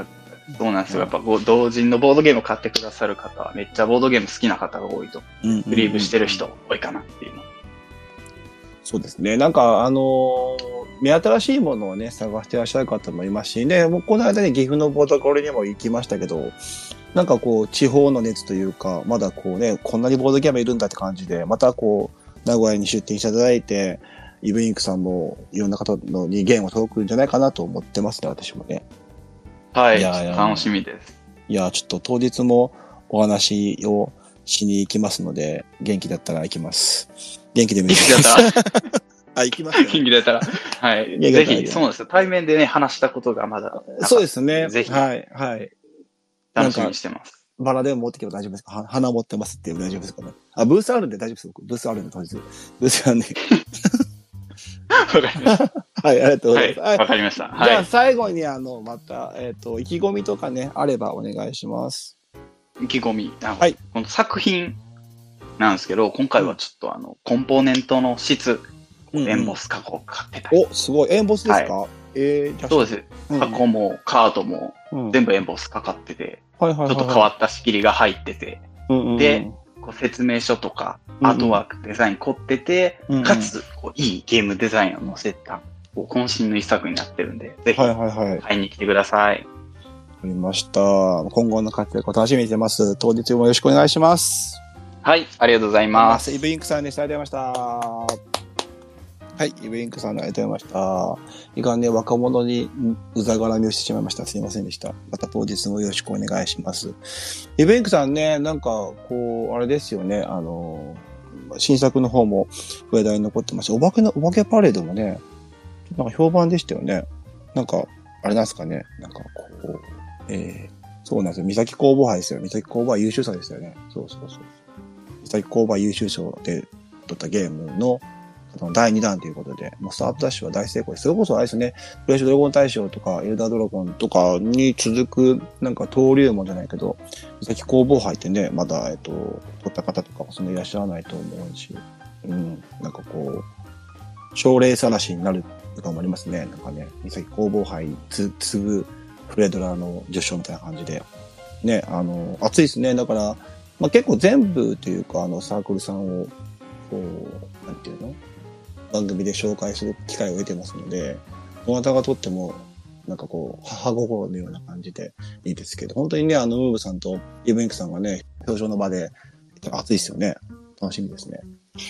そうなんですよ。やっぱ、同人のボードゲームを買ってくださる方は、めっちゃボードゲーム好きな方が多いと。スリーブしてる人多いかなっていうの。 そうですね。なんか、目新しいものをね、探してらっしゃる方もいますしね、もうこの間に岐阜のボードコレにも行きましたけど、なんかこう、地方の熱というか、まだこうね、こんなにボードゲームいるんだって感じで、またこう、名古屋に出店していただいて、イブインクさんもいろんな方のにゲームを届くんじゃないかなと思ってますね、私もね。 はい、楽しみです。 いや、ちょっと当日もお話をしに行きますので、元気だったら行きます。元気で見てください。行きますよ、ね。 元気だったら。はい。ぜひ、そうですよ。対面でね、話したことがまだ。 そうですね。 ぜひ。 はい。 楽しみにしてます。 バラでも持ってけば大丈夫ですか？花持ってますって大丈夫ですかね？ブースあるんで大丈夫です。ブースあるんで当日。ブースあるんで。 わかりました。 はい、ありがとうございます。 わかりました。 じゃあ最後にまた、意気込みとかね、あればお願いします。 意気込み。 はい。 この作品なんですけど、今回はちょっとコンポーネントの質、エンボス加工かかってたり。 すごい。エンボスですか？ そうです。箱もカードも全部エンボスかかってて、ちょっと変わった仕切りが入ってて、で、説明書とかアートワークデザイン凝ってて、かついいゲームデザインを載せた渾身の一作になってるんで、ぜひ買いに来てください。 わかりました。今後の活躍を楽しみにしてます。当日もよろしくお願いします。 はい、ありがとうございます。 イブインクさんでした。ありがとうございました。はい、イブインクさんありがとうございました。いかんね、若者にうざがらみをしてしまいました。すいませんでした。また当日もよろしくお願いします。イブインクさんね、なんか、こう、あれですよね、新作の方も話題に残ってました。お化けパレードもね、なんか評判でしたよね。なんか、あれなんですかね、なんかこう、そうなんですよ。三崎工房杯ですよ。三崎工房杯優秀賞ですよね。そう。三崎工房杯優秀賞で取ったゲームの第2弾ということで、もうスタートダッシュは大成功です。それこそあれですね、フレッシュドラゴン大賞とか、エルダードラゴンとかに続く、なんか登竜門じゃないけど、三崎工房杯ってね、まだ、取った方とかもそんないらっしゃらないと思うし、なんかこう、奨励さらしになるとかもありますね。なんかね、三崎工房杯継ぐフレドラの受賞みたいな感じで。ね、熱いですね。だから、まあ、結構全部というか、サークルさんを、こう、なんていうの？番組で紹介する機会を得てますので、どなたがとっても、なんかこう、母心のような感じでいいですけど、本当にね、ムーブさんとイブインクさんがね、表彰の場で、熱いですよね。楽しみですね。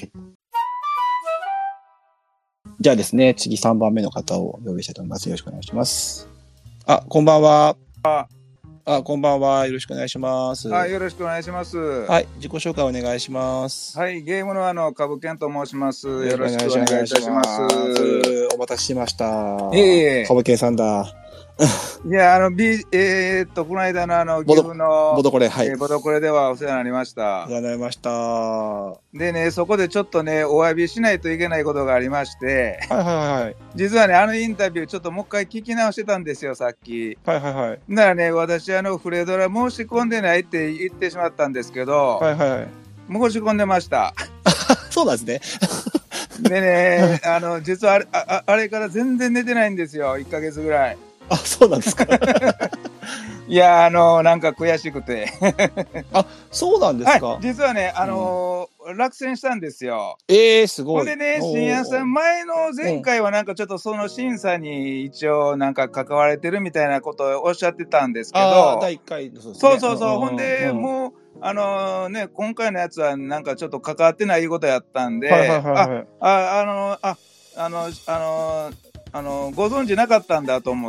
じゃあですね、次3番目の方をお呼びしたいと思います。よろしくお願いします。こんばんは。 こんばんは。よろしくお願いします。 はい、よろしくお願いします。 はい、自己紹介お願いします。 はい、ゲームの株券と申します。よろしくお願いいたします。 お待たせしました。 株券さんだ。 いや、この間の岐阜のボドコレ、はい。 ボドコレではお世話になりました。 お世話になりました。 でね、そこでちょっとね、お詫びしないといけないことがありまして、 はいはいはい。 実はね、インタビューちょっともう一回聞き直してたんですよ、さっき。 はいはいはい。 だからね、私、フレドラ申し込んでないって言ってしまったんですけど、 はいはいはい。 申し込んでました。 そうなんですね。 でね、実はあれから全然寝てないんですよ、1ヶ月ぐらい。 あ、そうなんですか。 いや、なんか悔しくて。 あ、そうなんですか。 はい、実はね、落選したんですよ。 すごい。 ほんでね、深夜さん、前回はなんかちょっとその審査に一応なんか関われてるみたいなことをおっしゃってたんですけど。 第1回そうですね。 そうそうそう。ほんで、もう、ね、今回のやつはなんかちょっと関わってないことやったんで、ご存知なかったんだと思って、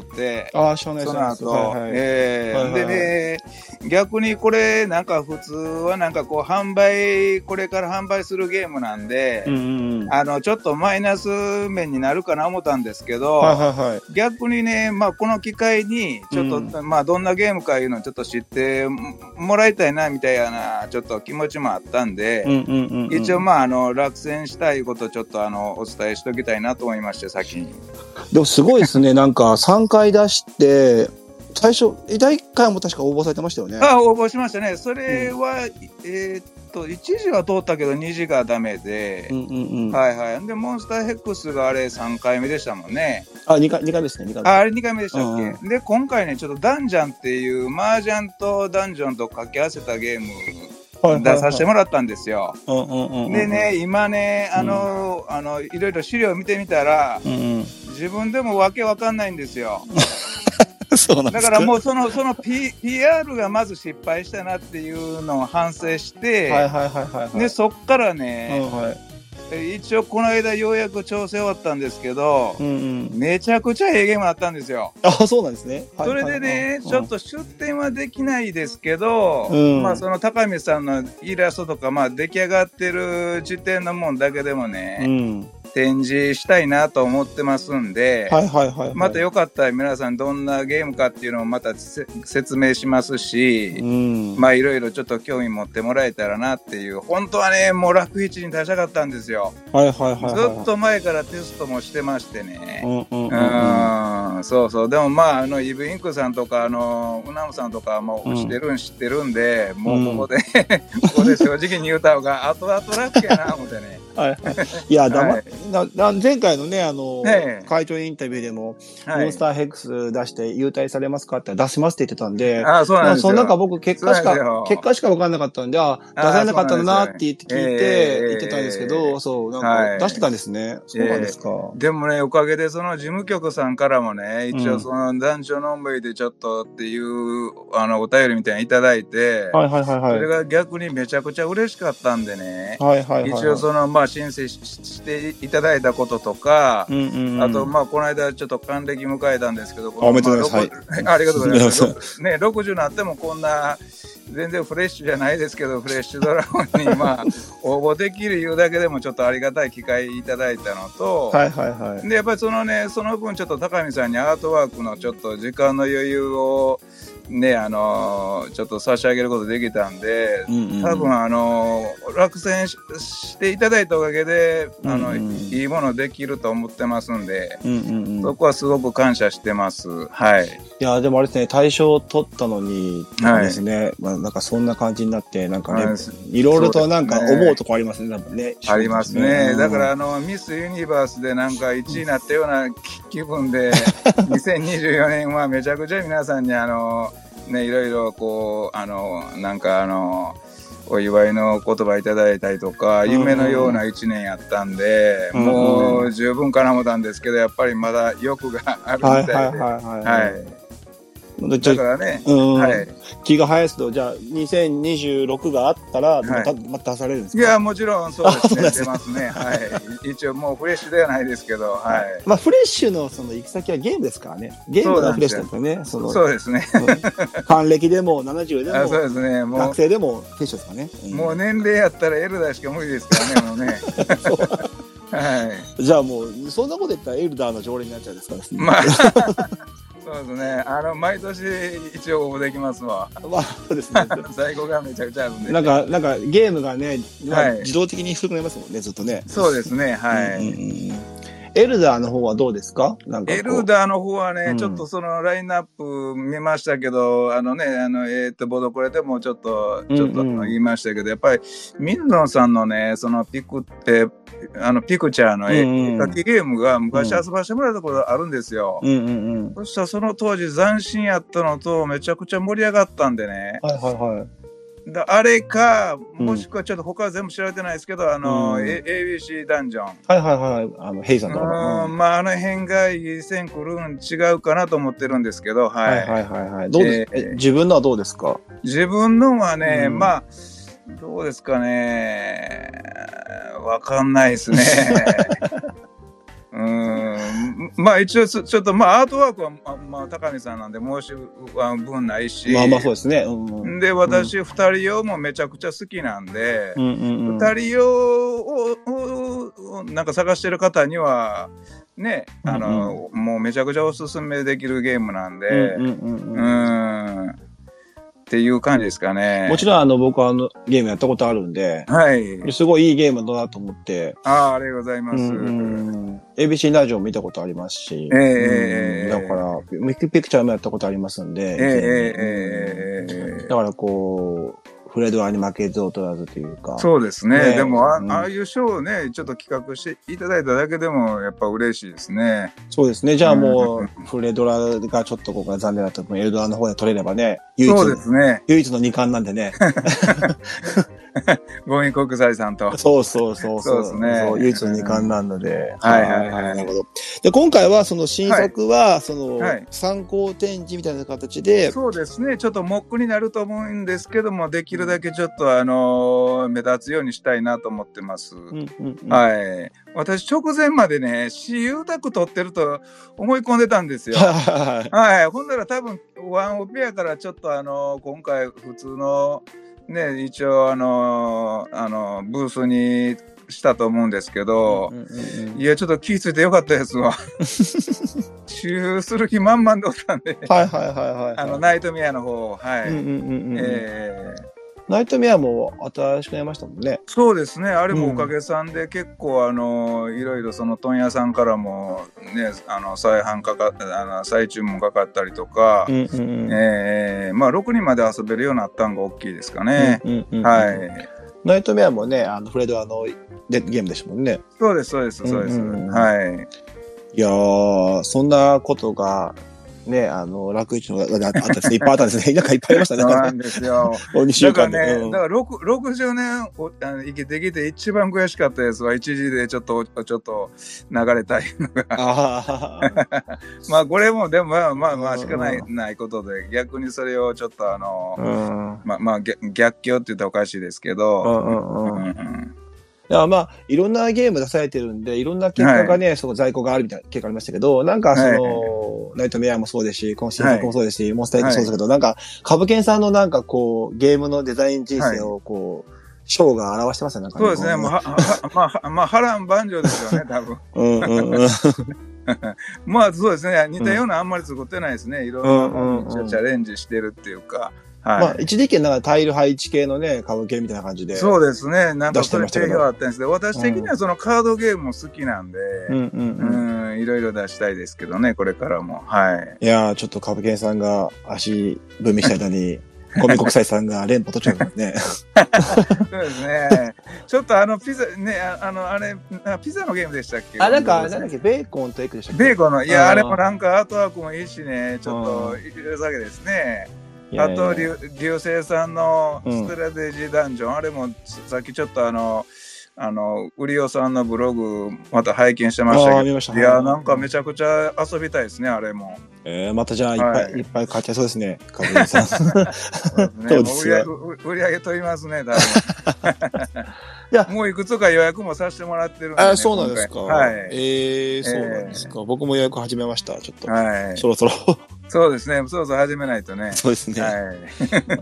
少年その後、でね、逆にこれなんか普通はなんかこうこれから販売するゲームなんで、ちょっとマイナス面になるかな思ったんですけど、逆にね、この機会にちょっと、どんなゲームかいうのをちょっと知ってもらいたいなみたいなちょっと気持ちもあったんで、一応落選したいことをちょっとお伝えしておきたいなと思いまして、先に。 でもすごいですね。なんか3回出して、最初、第1回も確か応募されてましたよね。 応募しましたね。それは、1次は通ったけど2次がダメで、はいはい。で、モンスターヘックスがあれ3回目でしたもんね。 2回目ですね、2回目。 あれ2回目でしたっけ。で、今回ね、ちょっとダンジャンっていう、麻雀とダンジョンと掛け合わせたゲーム、出させてもらったんですよ。でね、今ね、いろいろ資料見てみたら、自分でもわけわかんないんですよ。 そうなんですか。 だからもうその PR がまず失敗したなっていうのを反省して、で、そっからね、一応この間ようやく調整終わったんですけど、めちゃくちゃええゲームだったんですよ。 そうなんですね。 それでね、ちょっと出展はできないですけど、その高見さんのイラストとか、出来上がってる時点のもんだけでもね、展示したいなと思ってますんで、またよかったら皆さんどんなゲームかっていうのをまた説明しますし、いろいろちょっと興味持ってもらえたらなっていう、本当はね、もう楽市に出したかったんですよ。ずっと前からテストもしてましてね。そうそう。でもイブインクさんとか、ウナムさんとかも知ってるんで、もうここで正直に言うた方が後々楽やな、思ってね。 いや、前回のね、会長インタビューでも、モンスターヘックス出して優待されますかって出しますって言ってたんで、 そうなんですよ。 その中僕結果しか分かんなかったんで、出されなかったんだなって聞いて、言ってたんですけど、そう、なんか出してたんですね。そうなんですか。でもね、おかげでその事務局さんからもね、一応その男女の思いでちょっとっていう、お便りみたいにいただいて、それが逆にめちゃくちゃ嬉しかったんでね、一応その、申請していただいたこととか、あと、この間ちょっと還暦迎えたんですけど、 おめでとうございます。 ありがとうございます。ね、60になってもこんな、全然フレッシュじゃないですけど、フレッシュドラゴンに応募できるいうだけでもちょっとありがたい機会いただいたのと、で、やっぱりその分ちょっと高見さんにアートワークのちょっと時間の余裕を、ね、ちょっと差し上げることできたんで、多分落選していただいたおかげで、いいものできると思ってますんで、そこはすごく感謝してます。はい。 いや、でもあれですね、大賞を取ったのにですね、なんかそんな感じになって、なんかね、いろいろとなんか思うとこありますね、多分ね。 ありますね。だからミスユニバースでなんか1位になったような気分で、2024年はめちゃくちゃ皆さんにね、いろいろこう、なんかお祝いの言葉いただいたりとか、夢のような一年やったんで、もう十分かな思ったんですけど、やっぱりまだ欲があるみたいで。 だからね、 はい。気が早いですと、じゃあ、2026があったら、また出されるんですか？ いや、もちろんそうですね。出ますね。はい。一応もうフレッシュではないですけど、はい。 まあ、フレッシュのその行き先はゲームですからね。ゲームがフレッシュなんですよね。 そうですね。 還暦でも70でも、 そうですね。 学生でもフレッシュですからね。 もう年齢やったらエルダーしか無理ですからね、もうね。 はい。じゃあもう、そんなこと言ったらエルダーの常連になっちゃうんですからね。 まあ、そうですね。毎年一応応募できますわ。 まあ、そうですね。 在庫がめちゃくちゃあるんで。 なんかゲームがね、自動的に低くなりますもんね、ずっとね。 そうですね、はい。 エルダーの方はどうですか？ エルダーの方はね、ちょっとそのラインナップ見ましたけど、ボドコレでもちょっと言いましたけど、やっぱり、ミンドンさんのね、そのピクチャーの絵描きゲームが昔遊ばしてもらったことあるんですよ。そしたらその当時斬新やったのとめちゃくちゃ盛り上がったんでね。 はいはいはい。 あれか、もしくはちょっと他は全部知られてないですけど、ABC ダンジョン。 はいはいはい。ヘイさんとか。 まあ、辺がいい線来るん違うかなと思ってるんですけど、はい。 はいはいはいはい。どうです自分のはどうですか？ 自分のはね、まあ、どうですかね。わかんないですね。まあ一応ちょっとまあアートワークはまあ高見さんなんで申し分ないし、 まあまあそうですね。 で私二人用もめちゃくちゃ好きなんで、二人用をなんか探してる方にはね、もうめちゃくちゃおすすめできるゲームなんで、っていう感じですかね。 もちろん僕はゲームやったことあるんで、 はい。 すごいいいゲームだなと思って。 ありがとうございます。 ABC ラジオ見たことありますし、だからピクチャーもやったことありますんで、だからこう、フレドラに負けず劣らずというか。 そうですね。でもああいうショーをね、ちょっと企画していただいただけでもやっぱ嬉しいですね。 そうですね。じゃあもう、フレドラがちょっとここが残念だったら、エルドラの方で取れればね、 そうですね。 唯一の2冠なんでね。 ゴミ国際さんと。 そうですね。唯一の2冠なので。なるほど。で、今回はその新作は、参考展示みたいな形で。 そうですね。ちょっとモックになると思うんですけども、できるだけちょっと目立つようにしたいなと思ってます。はい。私直前までね、私有宅取ってると思い込んでたんですよ。はい。ほんなら多分、ワンオペやからちょっと今回普通の、ね、一応ブースにしたと思うんですけど、いや、ちょっと気ぃついてよかったですわ。周遊する気満々でおったんで。ナイトメアの方、はい。 ナイトメアも新しくなりましたもんね。 そうですね。あれもおかげさんで結構いろいろその問屋さんからもね、再注文かかったりとか、まあ6人まで遊べるようになったんが大きいですかね。はい。 ナイトメアもね、フレドゲームでしたもんね。 そうです。はい。 いやー、そんなことが、ね、楽市のがあったんですね。いっぱいあったんですね。なんかいっぱいありましたね。 そうなんですよ。 2週間で。 だから60年生きてきて一番悔しかったやつは一時でちょっと流れたいのが。まあこれもでもまあしかないことで、逆にそれをちょっとまあ逆境って言ったらおかしいですけど、 いや、まあ、いろんなゲーム出されてるんで、いろんな結果がね、その在庫があるみたいな結果ありましたけど、なんかナイトメアもそうですし、この新作もそうですし、モンスターエッグもそうですけど、なんか、カブケンさんのなんかこう、ゲームのデザイン人生をこう、ショーが表してますよね、 そうですね。まあ、波乱万丈ですよね、多分。まあ、そうですね。似たようなあんまり作ってないですね。いろんなチャレンジしてるっていうか。 まあ、一時期なんかタイル配置系のね、株系みたいな感じで。 そうですね。なんかそれ定評あったんですけど、私的にはそのカードゲームも好きなんで、いろいろ出したいですけどね、これからも。はい。 いやー、ちょっと株系さんが足踏みした間に、ゴミ国際さんが連覇取っちゃうからね。 そうですね。ちょっとピザ、ね、ピザのゲームでしたっけ？ なんだっけ、ベーコンとエッグでしたっけ？ ベーコンの、いや、あれもなんかアートワークもいいしね、ちょっと、いるだけですね。あと、流星さんのストラテジーダンジョン、あれもさっきちょっとウリオさんのブログ、また拝見してましたけど。いや、なんかめちゃくちゃ遊びたいですね、あれも。 またじゃあ、いっぱい買っちゃいそうですね、かぶりさん。そうですね。 売り上げ取りますね、多分。いや、もういくつか予約もさせてもらってるんで、ね。 そうなんですか。はい。そうなんですか。僕も予約始めました、ちょっと。はい。そろそろ。 そうですね。そろそろ始めないとね。 そうですね。はい。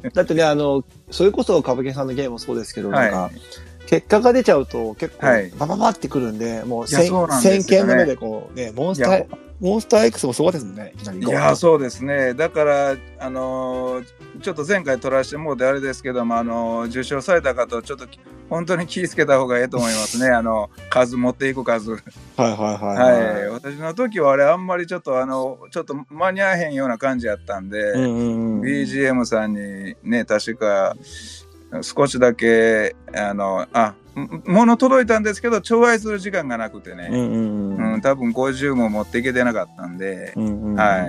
だってね、それこそ歌舞伎さんのゲームもそうですけど、なんか、結果が出ちゃうと結構バババってくるんで、もう1000件の目でこうね、モンスター X もすごいですもんね。 いや、そうですね。だから、ちょっと前回取らせてもらってあれですけども、受賞された方、ちょっと本当に気をつけた方がいいと思いますね。持っていく数。はい。私の時はあれ、あんまりちょっと間に合えへんような感じやったんで、BGM さんにね、確か、少しだけ、物届いたんですけど、調配する時間がなくてね。多分50も持っていけてなかったんで。はい。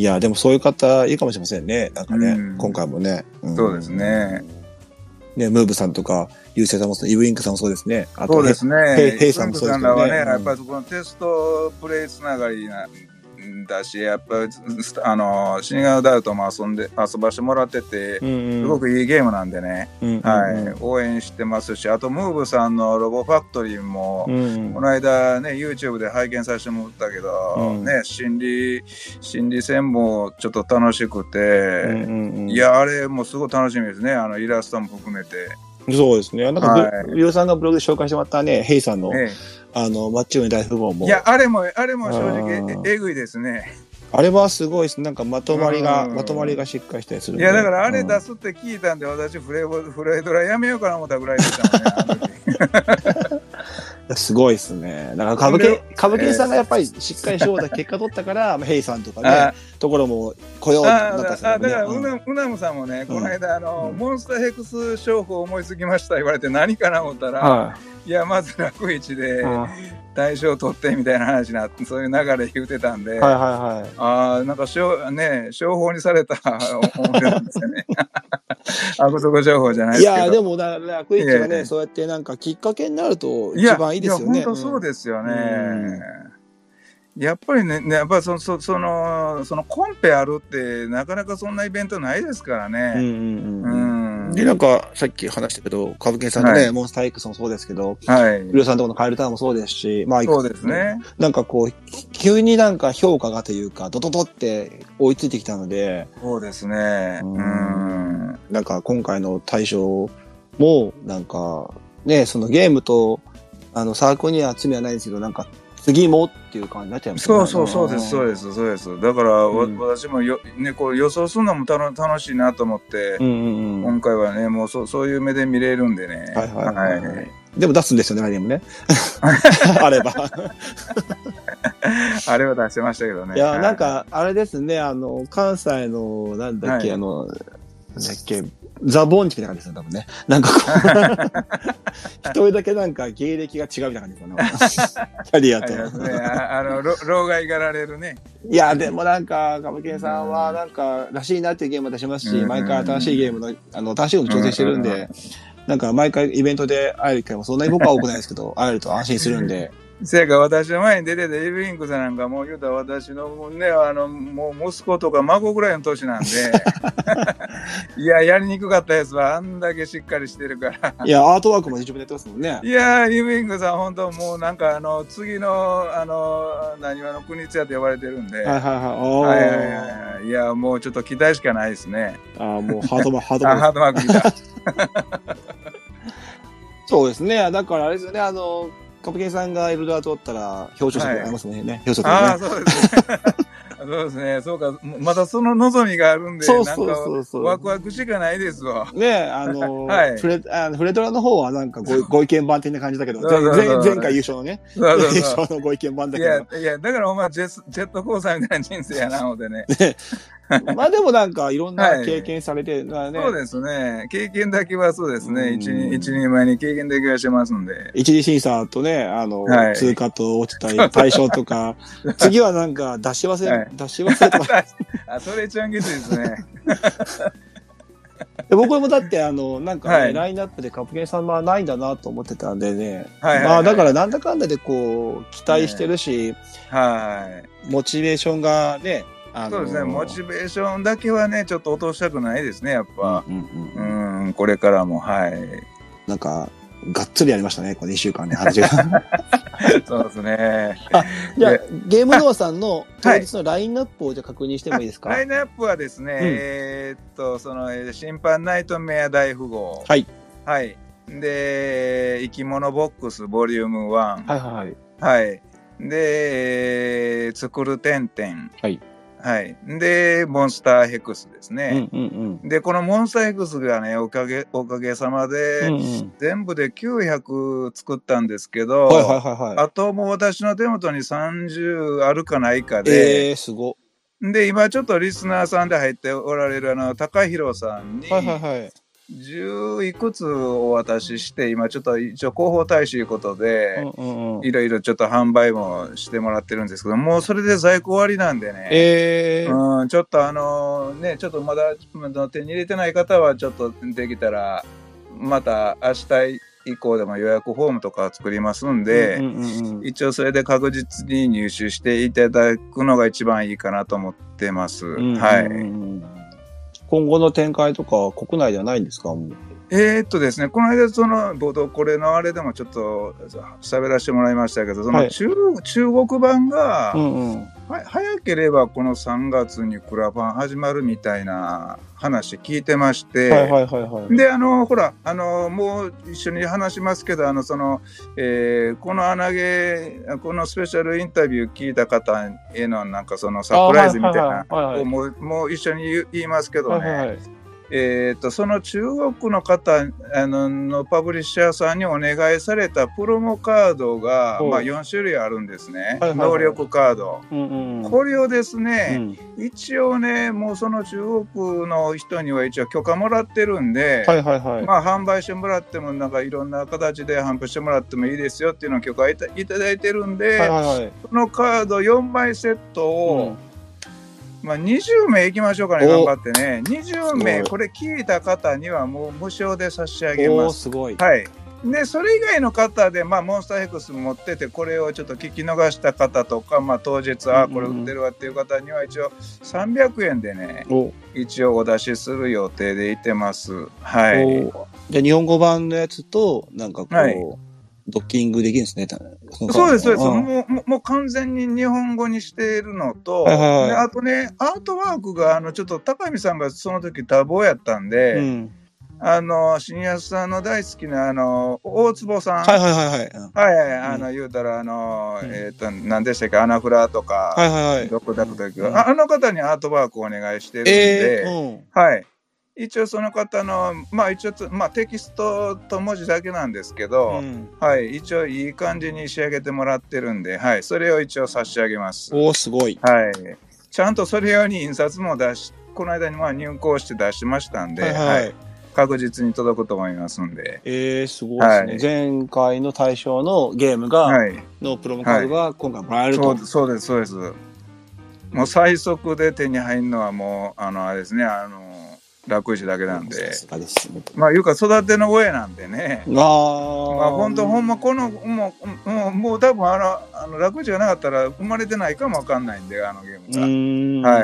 いや、でもそういう方いいかもしれませんね。なんかね、今回もね。 そうですね。 ね、ムーブさんとか、ユーセイさんもそう、イブインクさんもそうですね。 あとそうですね。 ヘイさんもそうですね。はね、やっぱりそこのテストプレイつながりだし、やっぱり、シニガーダウトも遊ばしてもらってて、すごくいいゲームなんでね、はい、応援してますし、あと、ムーブさんのロボファクトリーも、この間ね、YouTube で拝見させてもらったけど、ね、心理戦もちょっと楽しくて、いや、あれもすごい楽しみですね、イラストも含めて。 そうですね。なんか、リオさんがブログで紹介してもらったね、ヘイさんの、マッチョン大富豪も。 いや、あれも正直、えぐいですね。 あれはすごいです。なんかまとまりがしっかりしたりする。 いや、だからあれ出すって聞いたんで、私、フレドラやめようかな思ったぐらいでしたもんね。 すごいですね。だから歌舞伎さんがやっぱりしっかりしようだ結果取ったから、ヘイさんとかね、ところも来ようってなったんですよね。 だから、うなむさんもね、この間、モンスターヘクス商法思いつきました言われて何かな思ったら、いや、まず楽市で大賞取ってみたいな話な、そういう流れ言ってたんで、なんか商法にされた思いなんですよね。悪徳情報じゃないですけど。 いや、でも楽市がね、そうやってなんかきっかけになると一番いいですよね。 いや、本当そうですよね。やっぱりね、やっぱりそのコンペあるってなかなかそんなイベントないですからね。 で、なんかさっき話したけど、歌舞伎さんのね、モンスター X もそうですけど、ウリオさんとこのカエルタワーもそうですし、まあ、 そうですね。 なんかこう、急になんか評価がというか、ドドドって追いついてきたので、 そうですね。 なんか今回の大賞も、なんか、ね、そのゲームと、サークルには罪はないんですけど、なんか、次もっていう感じになっちゃいますね。 そうです。だから、私もね、こう予想するのも楽しいなと思って、今回はね、もうそういう目で見れるんでね。 でも出すんですよね、来年もね。あれば。 あれは出してましたけどね。 いや、なんか、あれですね、関西の、なんだっけ、ザ・ボンチみたいな感じですね、多分ね。なんかこう、一人だけなんか芸歴が違うみたいな感じかな。キャリアと。 老害がられるね。 いや、でもなんか、カムケンさんはなんか、らしいなっていうゲームも出しますし、毎回新しいゲームの、新しいの挑戦してるんで、なんか毎回イベントで会える機会もそんなに僕は多くないですけど、会えると安心するんで。 せやから私の前に出てたイブリンクさんなんかもう言うたら私のね、もう息子とか孫ぐらいの年なんで、いや、やりにくかったやつはあんだけしっかりしてるから。 いや、アートワークも自分でやってますもんね。 いや、イブリンクさん本当もうなんか次の、何話の国津屋って呼ばれてるんで。いや、もうちょっと期待しかないですね。 もうハードマーク。 ハードマーク見た。 そうですね。だからあれですよね、カプケンさんがエルダー取ったら表彰式ありますもんね。表彰式ね。そうですね。そうですね。そうか。またその望みがあるんで、なんかワクワクしかないですわ。 ねフレドラの方はなんかご意見番的な感じだけど、前回優勝のね。優勝のご意見番だけど。 いや、だからお前ジェットコースターみたいな人生やな、のでね。 まあでもなんかいろんな経験されて、 そうですね。経験だけはそうですね。一人前に経験だけはしてますんで。 一次審査とね、通過と落ちたり、対象とか、次はなんか出し忘れとか。 それ一番きついですね。 僕もだってなんかね、 はいラインナップでカップゲーさんはないんだなと思ってたんでね。 はいはいはいまあだからなんだかんだでこう、期待してるし、 はい。 モチベーションがね、 そうですね、モチベーションだけはね、ちょっと落としたくないですね、やっぱ。 うんうんうん、 これからも、はい。 なんか、がっつりやりましたね、この2週間ね、話が。 そうですね。 じゃあ、ゲームノアさんの当日のラインナップをじゃ確認してもいいですか？ ラインナップはですね、審判ナイトメア大富豪。 はい。 はい。で、生き物ボックスボリューム1。 はいはい。 はい。で、作るてんてん。 はい。 はい。で、モンスターヘクスですね。 うんうんうん、 で、このモンスターヘクスがね、おかげさまで、全部で900作ったんですけど、 はいはいはいはい、 あともう私の手元に30あるかないかで、 すご。 で、今ちょっとリスナーさんで入っておられる高弘さんに、 はいはいはい、 10いくつお渡しして、今ちょっと一応広報大使いうことで、いろいろちょっと販売もしてもらってるんですけど、もうそれで在庫終わりなんでね。ちょっとね、ちょっとまだ手に入れてない方はちょっとできたら、また明日以降でも予約フォームとか作りますんで、一応それで確実に入手していただくのが一番いいかなと思ってます。はい。 今後の展開とか国内ではないんですか？ ですね、この間冒頭これのあれでもちょっと喋らせてもらいましたけど、はい、中国版が、早ければこの3月にクラファン始まるみたいな話聞いてまして、で、ほら、もう一緒に話しますけど、このこのスペシャルインタビュー聞いた方へのなんかサプライズみたいなをもう一緒に言いますけどね、その中国の方のパブリッシャーさんにお願いされたプロモカードが、4種類あるんですね。能力カード。これをですね、一応ね、もうその中国の人には一応許可もらってるんで、販売してもらっても、なんかいろんな形で販売してもらってもいいですよっていうのを許可いただいてるんで、そのカード4枚セットを、20名いきましょうかね、頑張ってね。20名、これ聞いた方にはもう無償で差し上げます。 すごい。 はい。で、それ以外の方で、モンスターヘクス持ってて、これをちょっと聞き逃した方とか、当日、これ売ってるわっていう方には、一応300円でね、一応お出しする予定でいてます。はい。 じゃあ、日本語版のやつと、なんかこう、ドッキングできるんですね。 そうです、そうです。もう完全に日本語にしているのと、あとね、アートワークが、ちょっと高見さんがその時多忙やったんで、新安さんの大好きな、大坪さん。言うたら、何でしたっけ、アナフラとか、ドクダクとか、あの方にアートワークをお願いしてるんで、はい。一応その方の、テキストと文字だけなんですけど、はい、一応いい感じに仕上げてもらってるんで、はい、それを一応差し上げます。 すごい。 はい。ちゃんとそれ用に印刷もこの間に入稿して出しましたんで、はい。確実に届くと思いますんで。 すごいですね。前回の対象のゲームが、のプロモカードが今回もらえると。 そうです、そうです。もう最速で手に入るのはもう、あれですね、楽石だけなんで。いうか育ての親なんでね。本当ほんまもう多分楽石がなかったら生まれてないかもわかんないんで、ゲームが。はい。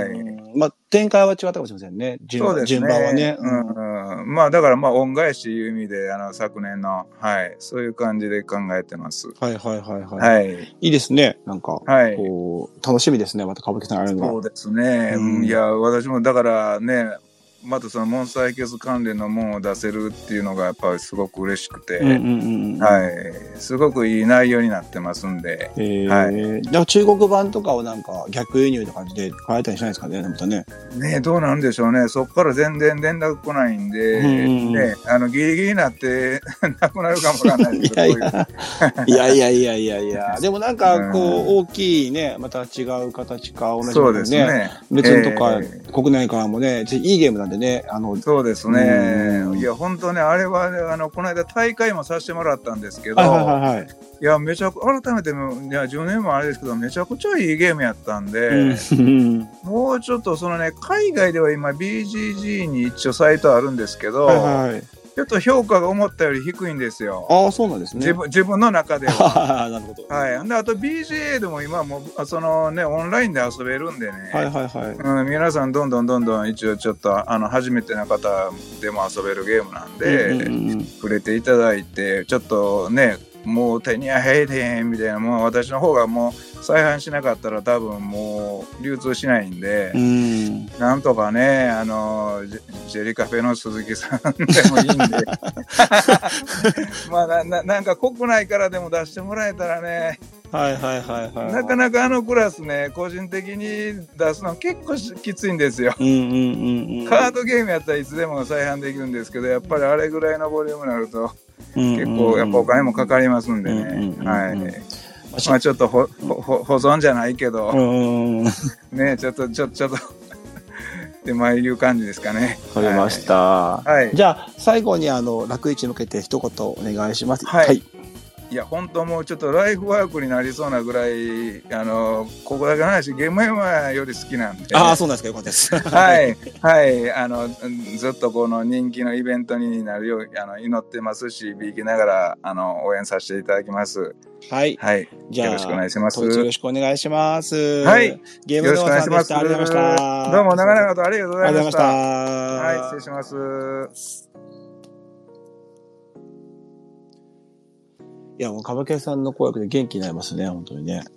展開は違ったかもしれませんね。順番はね。 だから恩返しいう意味で、昨年の、はい、そういう感じで考えてます。 はい。いいですね。なんか、楽しみですね。また歌舞伎さんあるのが。 そうですね。いや、私もだからね、またそのモンスターヘクス関連のものを出せるっていうのがやっぱりすごく嬉しくて、すごくいい内容になってますんで。 でも中国版とかをなんか逆輸入って感じで買えたりしないですかね、またね。 ね、どうなんでしょうね。そっから全然連絡来ないんで、ね、ギリギリになってなくなるかもわかんないですけど。 いや。でもなんかこう大きいね、また違う形か同じようなね、別のとか国内からもね、いいゲームなんなんでね、 そうですね。いや、本当ね、あれは、この間大会もさせてもらったんですけど、いや、改めて、いや、10年もあれですけど、めちゃくちゃいいゲームやったんで、もうちょっと海外では今 BGG に一応サイトあるんですけど、ちょっと評価が思ったより低いんですよ。 ああ、そうなんですね。 自分の中では。 なるほど。 はい。で、あと BGA でも今もオンラインで遊べるんでね。皆さんどんどん一応ちょっと、初めての方でも遊べるゲームなんで、触れていただいて、ちょっとね、もう手に入れへんみたいな、もう私の方がもう再販しなかったら多分もう流通しないんで、なんとかね、ジェリカフェの鈴木さんでもいいんで、まあなんか国内からでも出してもらえたらね、なかなかクラスね、個人的に出すの結構きついんですよ。カードゲームやったらいつでも再販できるんですけど、やっぱりあれぐらいのボリュームになると、結構やっぱお金もかかりますんでね。まあちょっと保存じゃないけど、ね、ちょっとっていう感じですかね。 わかりました。じゃあ最後に楽市に向けて一言お願いします。 いや、本当もうちょっとライフワークになりそうなぐらい、ここだけの話、ゲームマより好きなんで。 ああ、そうなんですか。よかったです。 ずっとこの人気のイベントになるよう、祈ってますし、びいきながら、応援させていただきます。じゃあ、よろしくお願いします。 よろしくお願いします。 ゲームノアさんでした。ありがとうございました。どうも、長々とありがとうございました。失礼します。 いや、もう、かばけさんの声で元気になりますね、本当にね。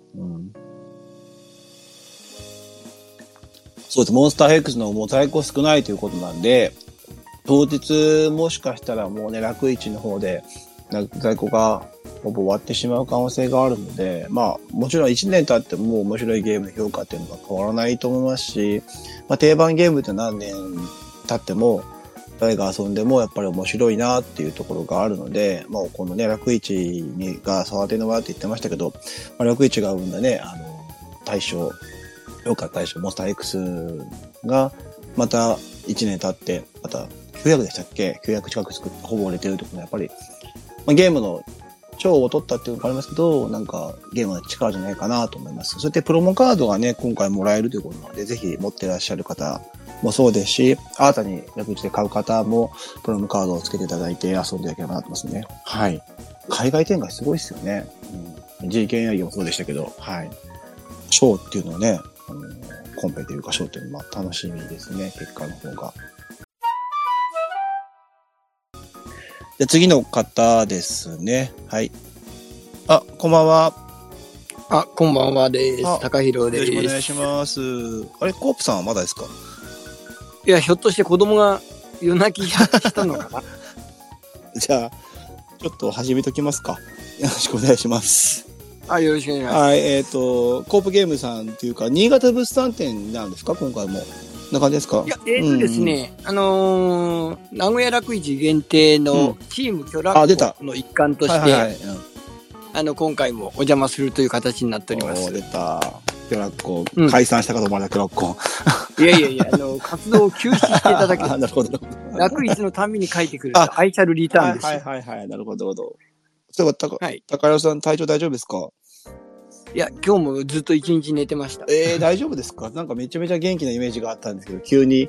そうです。モンスター X のもう在庫少ないということなんで、当日もしかしたらもうね、楽市の方で在庫がほぼ終わってしまう可能性があるので、まあ、もちろん1年経っても面白いゲームの評価っていうのは変わらないと思いますし、まあ、定番ゲームって何年経っても、誰が遊んでもやっぱり面白いなっていうところがあるので、まあ、このね、楽市が触ってのわって言ってましたけど、まあ、楽市が生んだね、評価対象、モンスター X が、また1年経って、また900でしたっけ ?900 近く作ってほぼ売れてるところやっぱり、まあ、ゲームの賞を取ったっていうのがありますけど、なんかゲームの力じゃないかなと思います。そしてプロモカードがね、今回もらえるということなので、ぜひ持ってらっしゃる方もそうですし、新たに楽市で買う方もプロモカードをつけていただいて遊んでいただければなと思いますね。はい。海外展開すごいですよね。GKI もそうでしたけど、はい。賞っていうのはね、コンペというか賞っていうのは楽しみですね、結果の方が。じゃ次の方ですね。はい。あ、こんばんは。 あ、こんばんはです。高弘です。 よろしくお願いします。あれ、コープさんはまだですか？ いや、ひょっとして子供が夜泣きしたのかなじゃあ、ちょっと始めときますか。よろしくお願いします。 よろしくお願いします。 はい、コープゲームさんっていうか、新潟物産展なんですか今回も。な感じですか？ いや、ですね、名古屋楽市限定のチームキョラッコの一環として、今回もお邪魔するという形になっております。 出た。キョラッコ、解散したかと思われたキョラッコ。 いや、活動を休止していただけなるほど。 楽市のために書いてくれたアイシャルリターンです。 はい、なるほど。そういえば、高弘さん体調大丈夫ですか？ いや、今日もずっと一日寝てました。 大丈夫ですか？なんかめちゃめちゃ元気なイメージがあったんですけど、急に。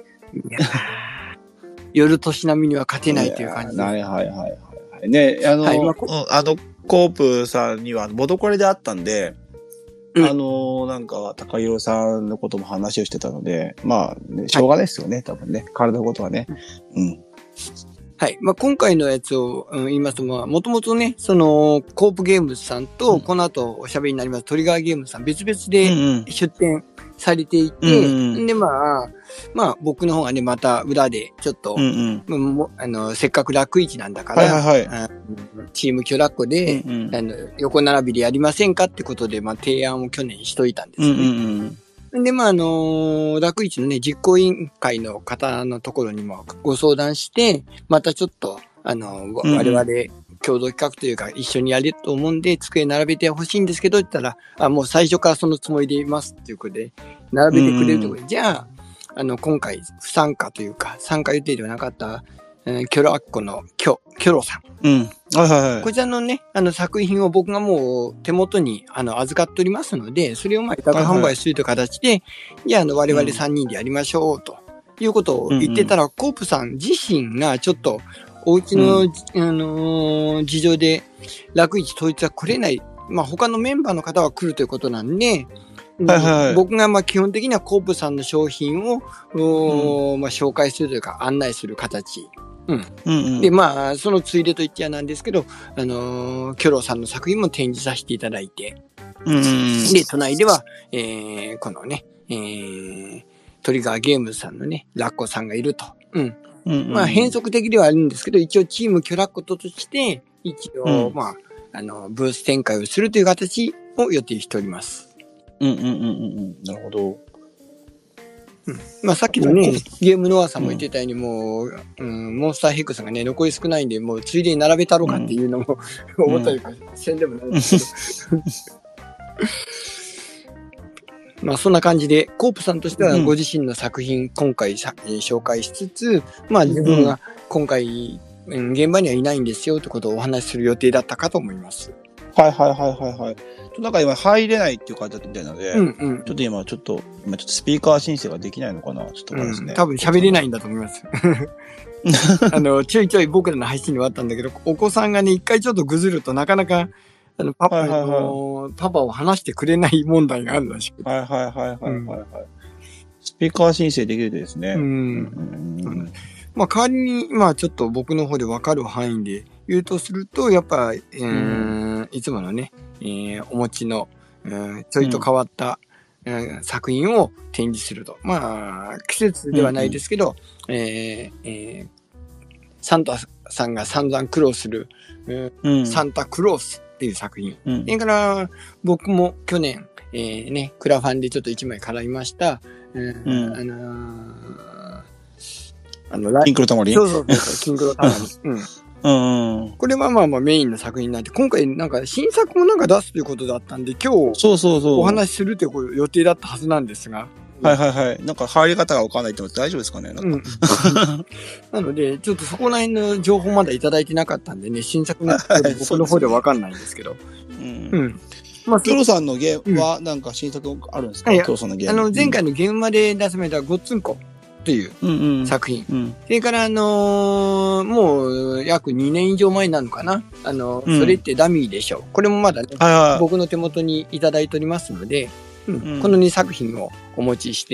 夜年並みには勝てないという感じで。 はい。ね、コープさんには元これであったんで、なんか、高弘さんのことも話をしてたので、まあ、しょうがないですよね、多分ね。体のことはね。 はい。まあ、今回のやつを、言いますと、もともとね、コープゲームズさんと、この後おしゃべりになりますトリガーゲームズさん、別々で出展されていて、で、まあ、僕の方がね、また裏で、ちょっと、せっかく楽市なんだから、チームキョラッコで、横並びでやりませんかってことで、まあ、提案を去年しといたんですね。で、まあ、楽市のね、実行委員会の方のところにもご相談して、またちょっと、我々、共同企画というか、一緒にやれると思うんで、机並べてほしいんですけど、って言ったら、もう最初からそのつもりでいますっていうことで、並べてくれるところで、じゃあ、 今回不参加というか、参加予定ではなかった、キョロアッコのキョロさん。 うん。はいはいはい。 こちらのね、作品を僕がもう手元に、預かっておりますので、それを委託販売するという形で、じゃあ、我々3人でやりましょう、ということを言ってたら、コープさん自身がちょっと、お家の、事情で、楽市統一は来れない。まあ、他のメンバーの方は来るということなんで、僕がまあ基本的にはコープさんの商品を、まあ、紹介するというか案内する形。で、まあ、そのついでと言っちゃなんですけど、キョロさんの作品も展示させていただいて、で、隣では、このね、トリガーゲームズさんのね、ラッコさんがいると。まあ、変則的ではあるんですけど、一応チームキョラッコとして、一応、まあ、ブース展開をするという形を予定しております。 なるほど。 まあさっきのね、ゲームノアさんも言ってたようにもう、モンスターヘックさんがね、残り少ないんで、もうついでに並べたろうかっていうのも、思ったりかせんでもないんですけど。まあそんな感じで、コープさんとしてはご自身の作品、今回紹介しつつ、まあ自分が今回、現場にはいないんですよということをお話しする予定だったかと思います。 はい。なんか今入れないっていう感じだったみたいなので、ちょっと今ちょっとスピーカー申請ができないのかなちょっとですね。 多分喋れないんだと思います。ちょいちょい僕らの配信にはあったんだけど、お子さんがね、一回ちょっとぐずるとなかなか、パパを話してくれない問題があるらしく。 スピーカー申請できるですね。 まあ代わりに、まあちょっと僕の方で分かる範囲で言うとすると、やっぱ、いつものね、お持ちの、ちょいと変わった、作品を展示すると。まあ、季節ではないですけど、サンタさんが散々苦労する、サンタクロースっていう作品。それから、僕も去年、ね、クラファンでちょっと1枚絡みました、 キンクロタマリン。 そう、キンクロタマリン。これはまあメインの作品なんで、今回なんか新作もなんか出すということだったんで、今日、お話しするという予定だったはずなんですが。 なんか入り方がわかんないって大丈夫ですかねなので、ちょっとそこら辺の情報まだいただいてなかったんでね、新作の僕の方ではわかんないんですけど。 まあ、キョロさんのゲームはなんか新作あるんですか？キョロさんのゲーム。 前回のゲームまで出されたごっつんこ。という作品。それからもう約2年以上前なのかな。それってダミーでしょう。これもまだね、僕の手元にいただいておりますので、この2作品をお持ちして、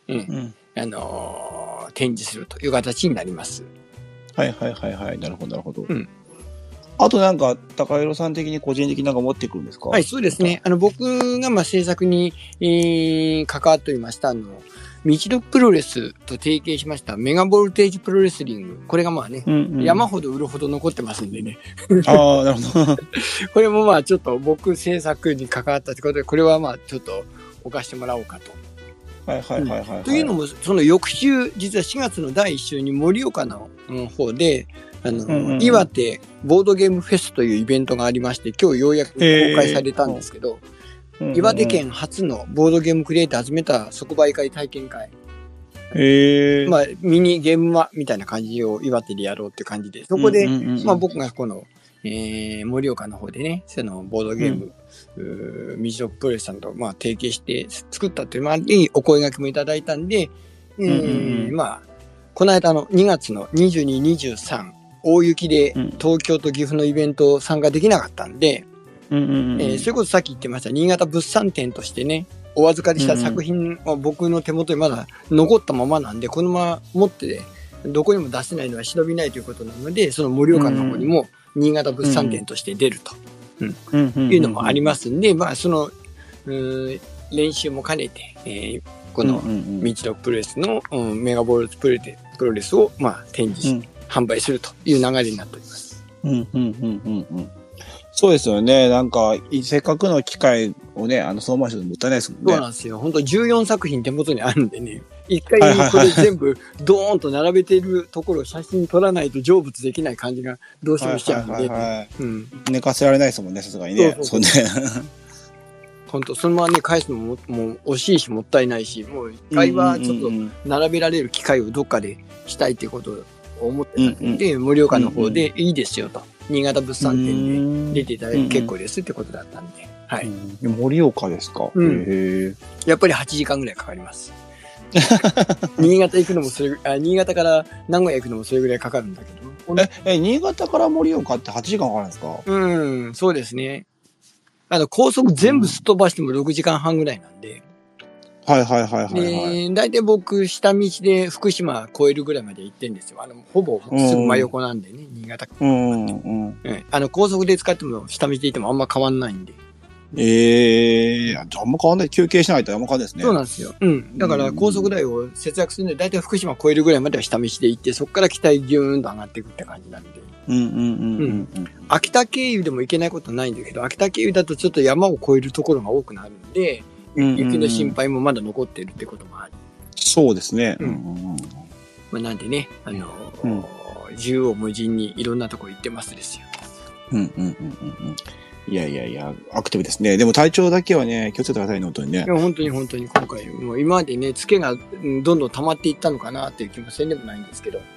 展示するという形になります。 なるほど。あとなんか、高弘さん的に個人的になんか持ってくるんですか？ はい、そうですね。僕が制作に、関わっておりました、ミチドプロレスと提携しましたメガボルテージプロレスリング。これがまあね、山ほど売るほど残ってますんでね。 なるほど。 これもまあちょっと僕制作に関わったということで、これはまあちょっと置かしてもらおうかと。というのも、その翌週、実は4月の第1週に盛岡の方で、岩手ボードゲームフェスというイベントがありまして、今日ようやく公開されたんですけど、岩手県初のボードゲームクリエイター集めた即売会体験会。まあ、ミニゲームマみたいな感じを岩手でやろうって感じで、そこで、まあ僕がこの、盛岡の方でね、そのボードゲーム、ミチドプロレスさんとまあ提携して作ったという、まあいいお声掛けもいただいたんで、まあ、この間の2月の22、23、大雪で東京と岐阜のイベント参加できなかったんで、それこそさっき言ってました新潟物産展としてね、お預かりした作品は僕の手元にまだ残ったままなんで、このまま持ってどこにも出せないのは忍びないということなので、その盛岡の方にも新潟物産展として出ると、いうのもありますんで、まあその練習も兼ねて、このミチドプロレスのメガボールプロレスをまあ展示販売するという流れになっております。 そうですよね。なんか、せっかくの機会をね、そのまましてもったいないですもんね。 そうなんですよ。本当14作品手元にあるんでね、一回これ全部ドーンと並べているところを写真撮らないと成仏できない感じがどうしてもしちゃうんで。 寝かせられないですもんね、さすがにね。そうね。 本当そのままね、返すのもう惜しいし、もったいないし、もう一回はちょっと並べられる機会をどっかでしたいっていうことを思ってたので、盛岡の方でいいですよと。新潟物産展で出ていただいて結構ですってことだったんで。はい。 盛岡ですか？ やっぱり8時間ぐらいかかります。新潟行くのも新潟から名古屋行くのもそれぐらいかかるんだけど。新潟から盛岡って8時間かかるんですか？ そうですね。高速全部すっ飛ばしても6時間半ぐらいなんで。 はいはいはいはい。 だいたい僕、下道で福島越えるぐらいまで行ってんですよ。ほぼすぐ真横なんでね、新潟。高速で使っても下道で行ってもあんま変わんないんで。 じゃああんま変わんない。休憩しないとあんま変わんないですね。 そうなんですよ。だから高速代を節約するんで、だいたい福島越えるぐらいまでは下道で行って、そこから北へギューンと上がっていくって感じなんで。秋田経由でも行けないことないんだけど、秋田経由だとちょっと山を越えるところが多くなるんで、雪の心配もまだ残っているってこともある。 そうですね。 なんでね、縦横無尽にいろんなところ行ってますですよ。 いや、アクティブですね。でも体調だけはね、気をつけてくださいね、本当にね。 いや、本当に今回、もう今までね、ツケがどんどん溜まっていったのかなっていう気もせんでもないんですけど。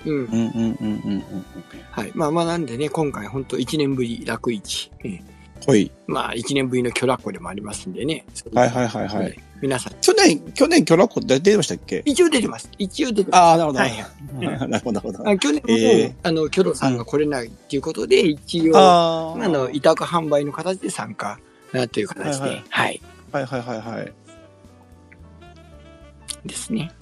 はい。なんでね、今回本当1年ぶり楽市。 はい。 1年ぶりのキョラッコでもありますんでね。 はい。 皆さん。 去年キョラッコって出てましたっけ？ 一応出てます。 ああ、なるほど。 はい。 なるほど。 去年も、キョロさんが来れないっていうことで、一応、委託販売の形で参加という形で、はい。 はい。 ですね。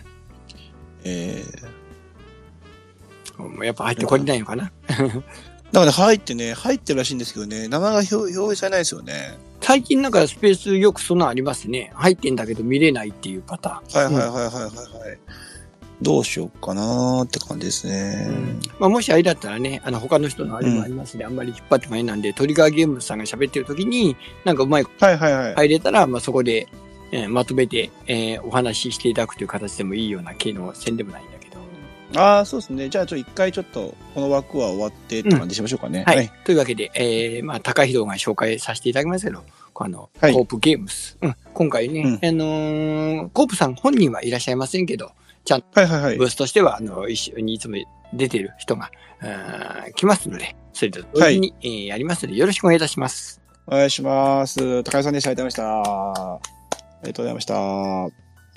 やっぱ入ってこれないのかな。 だから入ってるらしいんですけどね、名前が表示されないですよね。 最近なんかスペースよくそんなありますね。入ってんだけど見れないっていうパターン。 はい。どうしようかなーって感じですね。 もしあれだったらね、他の人のあれもありますね。あんまり引っ張ってもいいなんで、トリガーゲームさんが喋ってる時に、なんかうまいこと入れたら、そこで、まとめて、お話ししていただくという形でもいいような機能せんでもないんだけど。 そうですね。じゃあ一回この枠は終わってって感じしましょうかね。 はい。というわけで、高弘が紹介させていただきますけど、コープゲームス。今回ね、コープさん本人はいらっしゃいませんけど、ちゃんとブースとしては、一緒にいつも出てる人が、来ますので、それと同時に、やりますので、よろしくお願いいたします。 お願いします。高弘さんでした。ありがとうございました。ありがとうございました。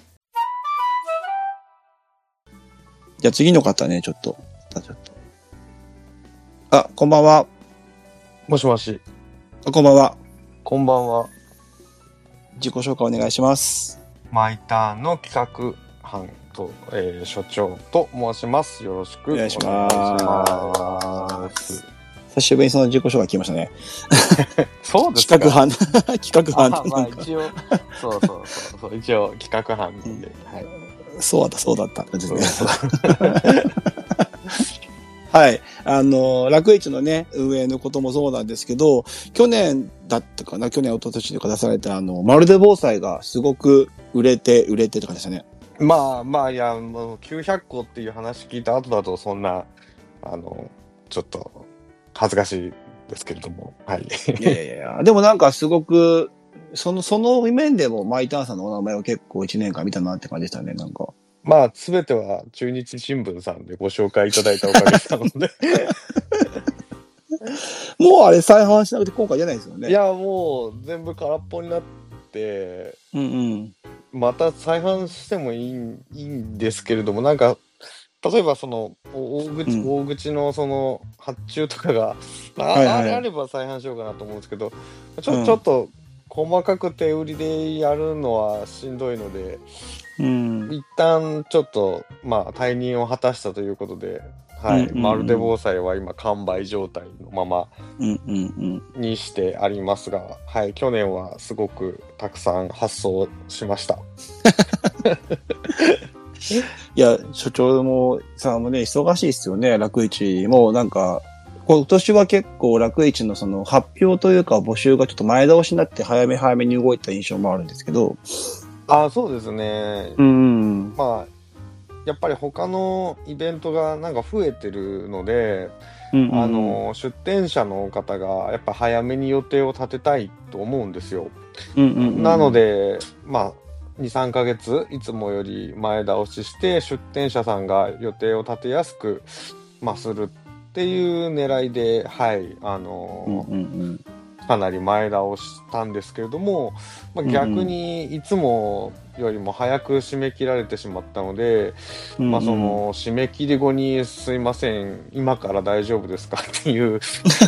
じゃあ次の方ね、ちょっと。こんばんは。 もしもし。 こんばんは。 こんばんは。 自己紹介お願いします。 マイターンの企画班と、所長と申します。よろしくお願いします。 久しぶりにその自己紹介聞きましたね。 そうですか。 企画班。 一応、そう、一応企画班で。はい。 そうだった感じですね。はい。楽市のね、運営のこともそうなんですけど、去年だったかな、去年、一昨年でくだされた、まるで防災がすごく売れてって感じでしたね。 いや、もう900個っていう話聞いた後だと、そんな、ちょっと、恥ずかしいですけれども、はい。 いや、でもなんかすごく、その面でもマイターンさんのお名前を結構1年間見たなって感じでしたね、なんか。 すべては中日新聞さんでご紹介いただいたおかげなので。もうあれ再販しなくて今回出ないですよね。 いや、もう全部空っぽになって、また再販してもいいんですけれども、なんか、例えばその大口のその発注とかがあれば再販しようかなと思うんですけど、ちょっと細かく手売りでやるのはしんどいので、一旦ちょっと退任を果たしたということで、はい、まるで防災は今完売状態のままにしてありますが、はい、去年はすごくたくさん発送しました。 いや、所長さんもね、忙しいですよね、楽市も。なんか、今年は結構楽市のその発表というか募集がちょっと前倒しになって早めに動いた印象もあるんですけど。 そうですね。やっぱり他のイベントがなんか増えてるので、 出店者の方がやっぱ早めに予定を立てたいと思うんですよ。なので、まあ、2、3ヶ月いつもより前倒しして出店者さんが予定を立てやすく、まあ、するっていう狙いで、はい、かなり前倒したんですけれども、まあ、逆にいつもよりも早く締め切られてしまったので、まあ、その締め切り後にすいません今から大丈夫ですかっていう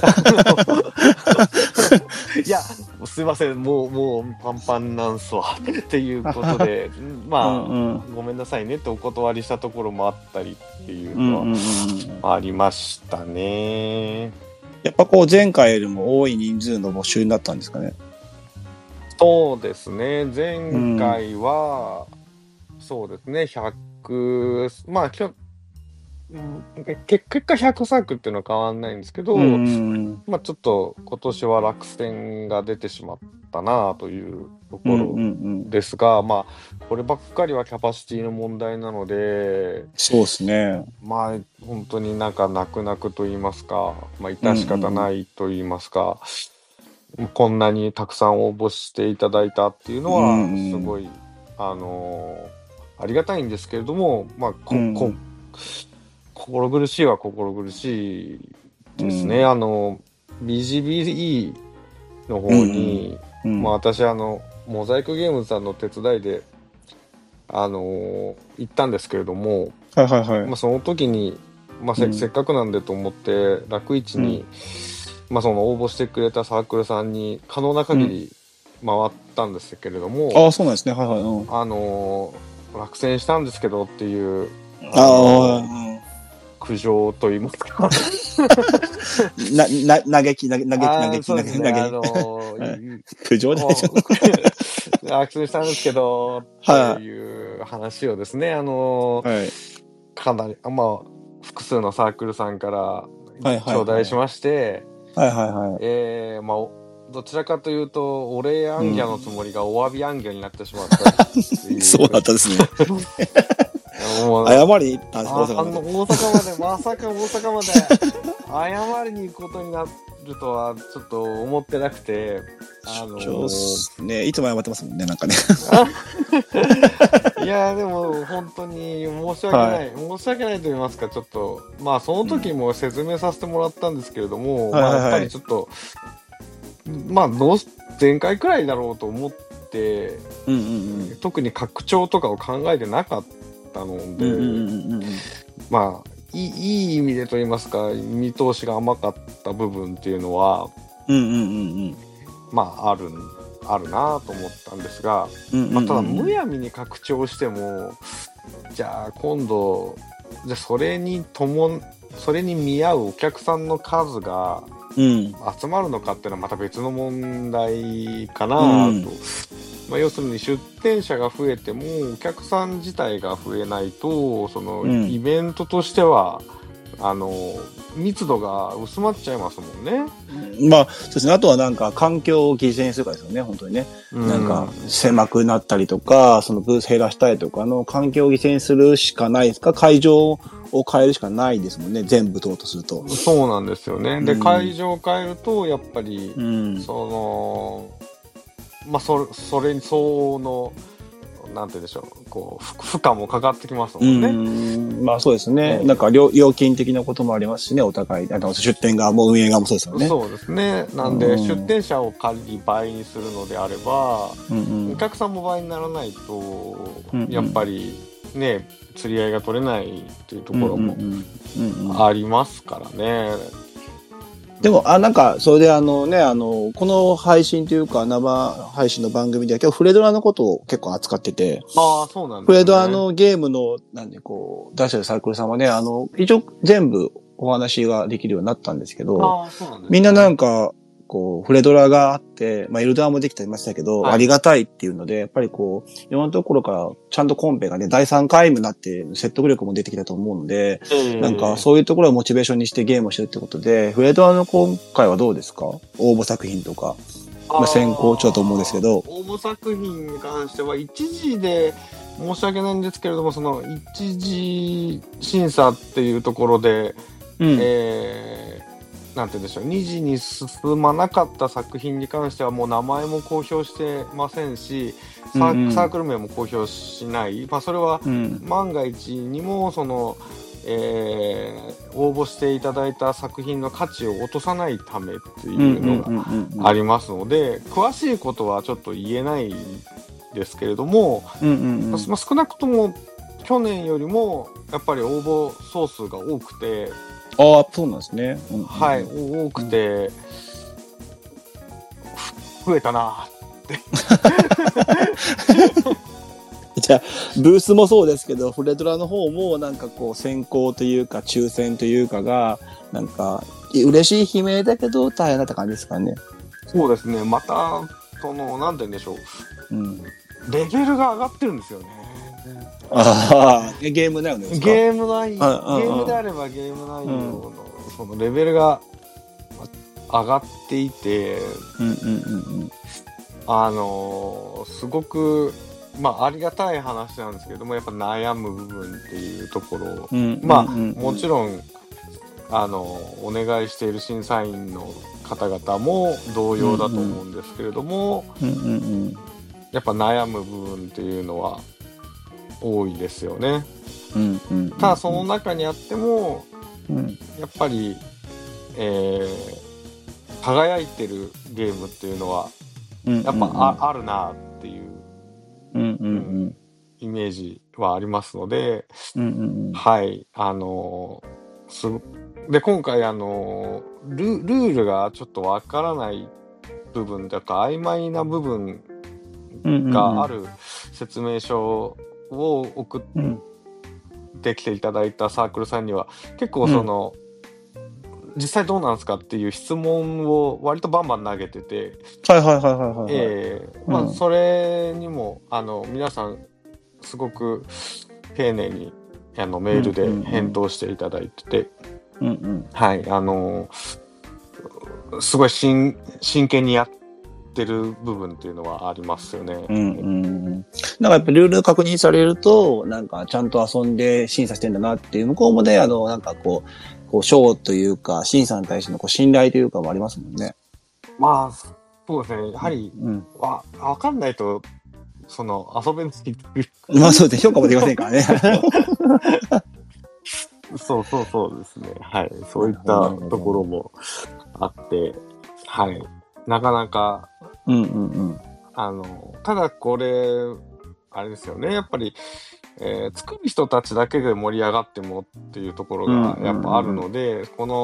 いやすいませんもうパンパンなんすわっていうことでまあ、ごめんなさいねってお断りしたところもあったりっていうのはありましたね。 やっぱこう前回よりも多い人数の募集になったんですかね。 そうですね。前回は、そうですね、100、まあ、結果100作っていうのは変わんないんですけど、まあちょっと今年は落選が出てしまったなというところですが、まあこればっかりはキャパシティの問題なので、 そうですね。 まあ本当になんか泣く泣くと言いますか、まあ致し方ないと言いますか、こんなにたくさん応募していただいたっていうのはすごい、ありがたいんですけれども、まあ心苦しいは心苦しいですね。BGBE の方に、まあ私モザイクゲームズさんの手伝いで行ったんですけれども、まあその時に、まあせっかくなんでと思って楽市に、まあその応募してくれたサークルさんに可能な限り回ったんですけれども、 そうなんですね。 落選したんですけどっていう苦情と言いますか嘆き苦情でしょ落選したんですけどっていう話をですねかなりまあ複数のサークルさんから頂戴しまして、まあどちらかというとお礼アンギャのつもりがお詫びアンギャになってしまったっていうそうだったですね謝りに行ったんですか？ 大阪までまさか大阪まで謝りに行くことになるとはちょっと思ってなくてね、いつも謝ってますもんね、なんかねいやでも本当に申し訳ないと言いますか、ちょっとまあその時も説明させてもらったんですけれども、まあやっぱりちょっとまあ前回くらいだろうと思って、特に拡張とかを考えてなかったので、まあいい意味でと言いますか、見通しが甘かった部分っていうのは、まああるなと思ったんですが、まあ、ただむやみに拡張しても、じゃあ今度それに見合うお客さんの数が集まるのかっていうのはまた別の問題かなと。まあ、要するに出店者が増えてもお客さん自体が増えないと、そのイベントとしては密度が薄まっちゃいますもんね。 まあそうですね。あとはなんか環境を犠牲にするかですよね、本当にね。なんか狭くなったりとか、そのブース減らしたりとかの環境を犠牲にするしかないですか。会場を変えるしかないですもんね、全部取ろうとすると。 そうなんですよね。で、会場を変えるとやっぱり、まあそれに相応のなんて言うんでしょう、こう負荷もかかってきますもんね。 まあそうですね。なんか料金的なこともありますしね、お互い出店側も運営側もそうですよね。 そうですね。なんで出店者を仮に倍にするのであれば、お客さんも倍にならないと、やっぱりね釣り合いが取れないっていうところもありますからね。 でも、なんか、それでこの配信というか、生配信の番組では今日フレドラのことを結構扱ってて、 そうなんですね。 フレドラのゲームの、出してるサークルさんはね、一応全部お話ができるようになったんですけど、 そうなんですね。 みんななんか、フレドラがあって、まあ、エルダーもできてましたけど、ありがたいっていうので、やっぱりいろんなところからちゃんとコンペがね、第3回になって説得力も出てきたと思うので、なんかそういうところをモチベーションにしてゲームをしてるってことで、フレドラの今回はどうですか？応募作品とか。まあ、先行中だと思うんですけど。 応募作品に関しては、一時で申し訳ないんですけれども、その一次審査っていうところで、 なんて言うんでしょう、2次に進まなかった作品に関してはもう名前も公表してませんし、サークル名も公表しない。それは万が一にもその、応募していただいた作品の価値を落とさないためっていうのがありますので、詳しいことはちょっと言えないですけれども、少なくとも去年よりもやっぱり応募総数が多くて、 そうなんですね。 はい、多くて、増えたなって。 じゃあ、ブースもそうですけど、フレドラの方もなんかこう、選考というか、抽選というかが、なんか、嬉しい悲鳴だけど、大変だった感じですかね。 そうですね。また、なんて言うんでしょう。レベルが上がってるんですよね。 ゲーム内容ですか？ ゲームであればゲーム内容のそのレベルが上がっていて、すごくありがたい話なんですけれども、やっぱ悩む部分っていうところ、もちろんお願いしている審査員の方々も同様だと思うんですけれども、やっぱ悩む部分っていうのは多いですよね。ただその中にあっても、やっぱり、輝いてるゲームっていうのはやっぱあるなっていうイメージはありますので、はい、で今回ルールがちょっとわからない部分とか曖昧な部分がある説明書を送ってきていただいたサークルさんには結構実際どうなんですかっていう質問を割とバンバン投げてて、それにも皆さんすごく丁寧にメールで返答していただいてて、はい、すごい真剣にやってる部分っていうのはありますよね。 なんかやっぱルール確認されると、なんかちゃんと遊んで審査してんだなっていう、向こうもね、なんかこう賞というか、審査に対しての信頼というかもありますもんね。 そうですね。やはり、わかんないと、遊べないっていう。 そうですね。評価もできませんからね。 そうですね。はい。そういったところもあって、はい。なかなか、ただこれ、あれですよね。やっぱり、作る人たちだけで盛り上がってもっていうところがやっぱあるので、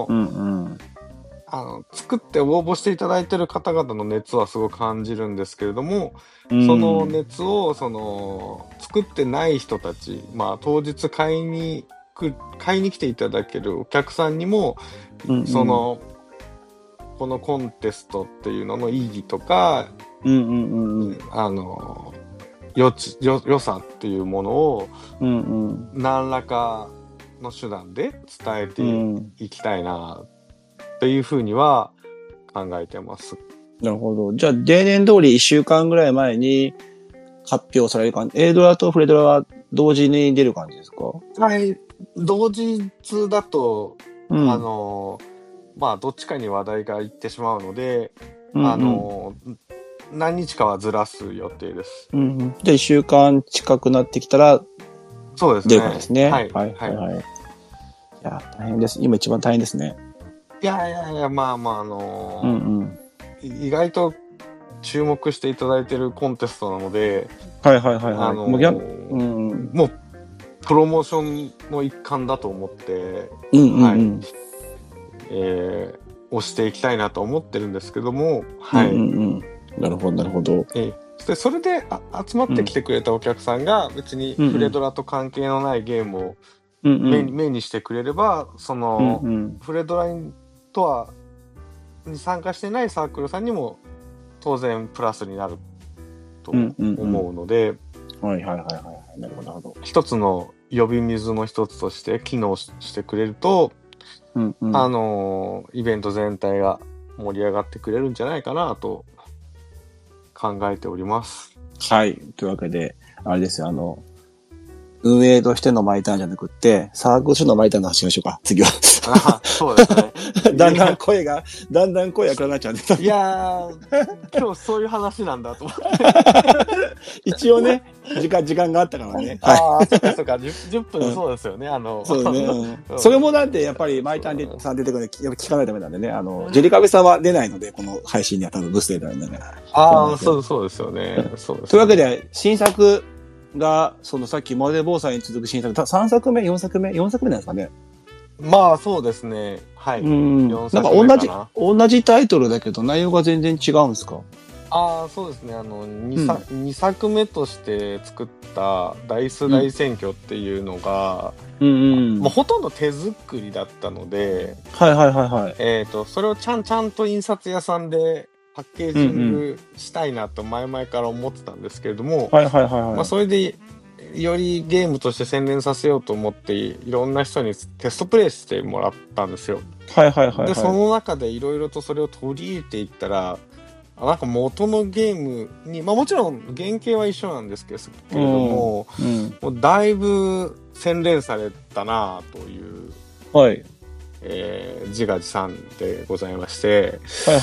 作って応募していただいている方々の熱はすごく感じるんですけれども、その熱を作ってない人たち、当日買いに来ていただけるお客さんにも、このコンテストっていうのの意義とか、良さっていうものを何らかの手段で伝えていきたいなというふうには考えてます。 なるほど。じゃあ例年通り1週間ぐらい前に発表される感じ。エドラとフレドラは同時に出る感じですか？ はい、同日だと、どっちかに話題がいってしまうので、何日かはずらす予定です。 じゃあ1週間近くなってきたら、 そうですね。 出る感じですね。 はい。 いや、大変です。今一番大変ですね。 いや、意外と注目していただいているコンテストなので、もうプロモーションの一環だと思って、推していきたいなと思ってるんですけども、はい。 なるほど。 でそれで集まってきてくれたお客さんが別にフレドラと関係のないゲームを目にしてくれれば、フレドラに参加してないサークルさんにも当然プラスになると思うので、 なるほど。 一つの呼び水の一つとして機能してくれると、イベント全体が盛り上がってくれるんじゃないかなと考えております。 はい。というわけで、あれですよ、 運営としてのマイターンじゃなくって、サークルとしてのマイターンの話しましょうか、次は。 そうですね。 だんだん声が暗くなっちゃうんで。 いやー、今日そういう話なんだと思って。 一応ね、時間があったからね。 ああ、そうかそうか、10分そうですよね、 そうね。それもだってやっぱりマイターンさん出てくるの聞かないとダメなんでね、ジェリカベさんは出ないので、この配信には多分ブス出ないんでね。 ああ、そうですよね。そうです。 というわけで、新作が、さっきモデル防災に続く新作、3作目 ?4 作目なんですかね。 まあ、そうですね。はい。 4作目なんか同じタイトルだけど内容が全然違うんですか？ ああ、そうですね。2作目として作ったダイス大選挙っていうのが、もうほとんど手作りだったので、 はい。 それをちゃんと印刷屋さんでパッケージングしたいなと前々から思ってたんですけれども、まあそれでよりゲームとして洗練させようと思っていろんな人にテストプレイしてもらったんですよ。で、その中でいろいろとそれを取り入れていったら、なんか元のゲームに、まあもちろん原型は一緒なんですけれども、もうだいぶ洗練されたなという、自画自賛でございまして、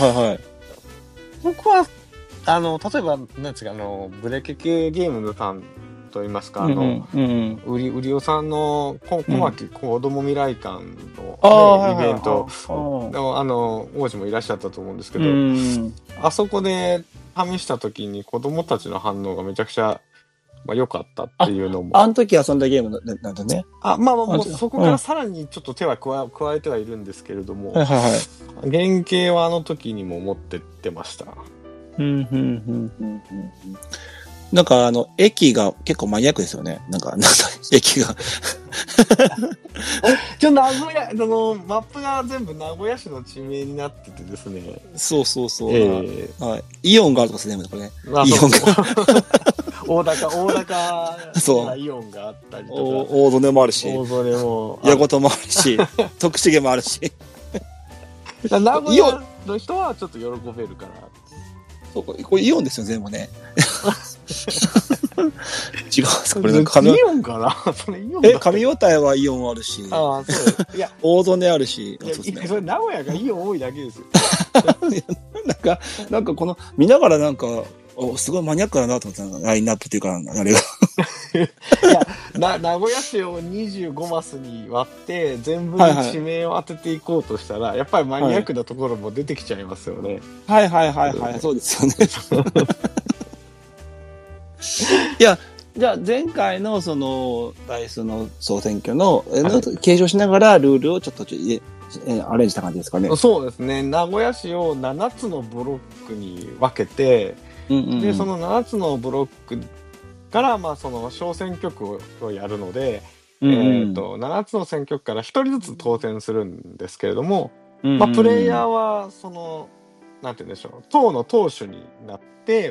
僕は例えばなんですかブレケ系ゲームのさんと言いますか売りおさんの小牧子ども未来館の、イベントの王子もいらっしゃったと思うんですけど、あそこで試した時に子供たちの反応がめちゃくちゃ良かったっていうのも、 あの時遊んだゲームなんだね。 まあもうそこからさらにちょっと手は加えてはいるんですけれども、原型はあの時にも持ってってました。 なんか駅が結構マニアックですよね。なんか駅が名古屋、マップが全部名古屋市の地名になっててですね。 そう。イオンがあるとかですね、これね。イオンが。 大高そう。 イオンがあったりとか。 大曽根もあるし。 大曽根も。 矢事もあるし。徳重もあるし。 名古屋の人はちょっと喜べるから。 そうか、これイオンですよ、全部ね。違う、 これイオンかなそれイオン上与田はイオンあるし。 ああ、そう。いや、 大曽根あるし。 それ名古屋がイオン多いだけですよ。 なんか見ながらなんか、すごいマニアックだなと思ったラインナップっていうか、あれが。 いや、名古屋市を25マスに割って、全部に地名を当てていこうとしたら、やっぱりマニアックなところも出てきちゃいますよね。 そうですよね。いや、じゃあ前回のダイスの総選挙の、継承しながらルールをちょっとアレンジした感じですかね。 そうですね。名古屋市を7つのブロックに分けて、で、その7つのブロックから、まあ、小選挙区をやるので、7つの選挙区から1人ずつ当選するんですけれども、まあ、プレイヤーは、なんて言うんでしょう、党の党首になって、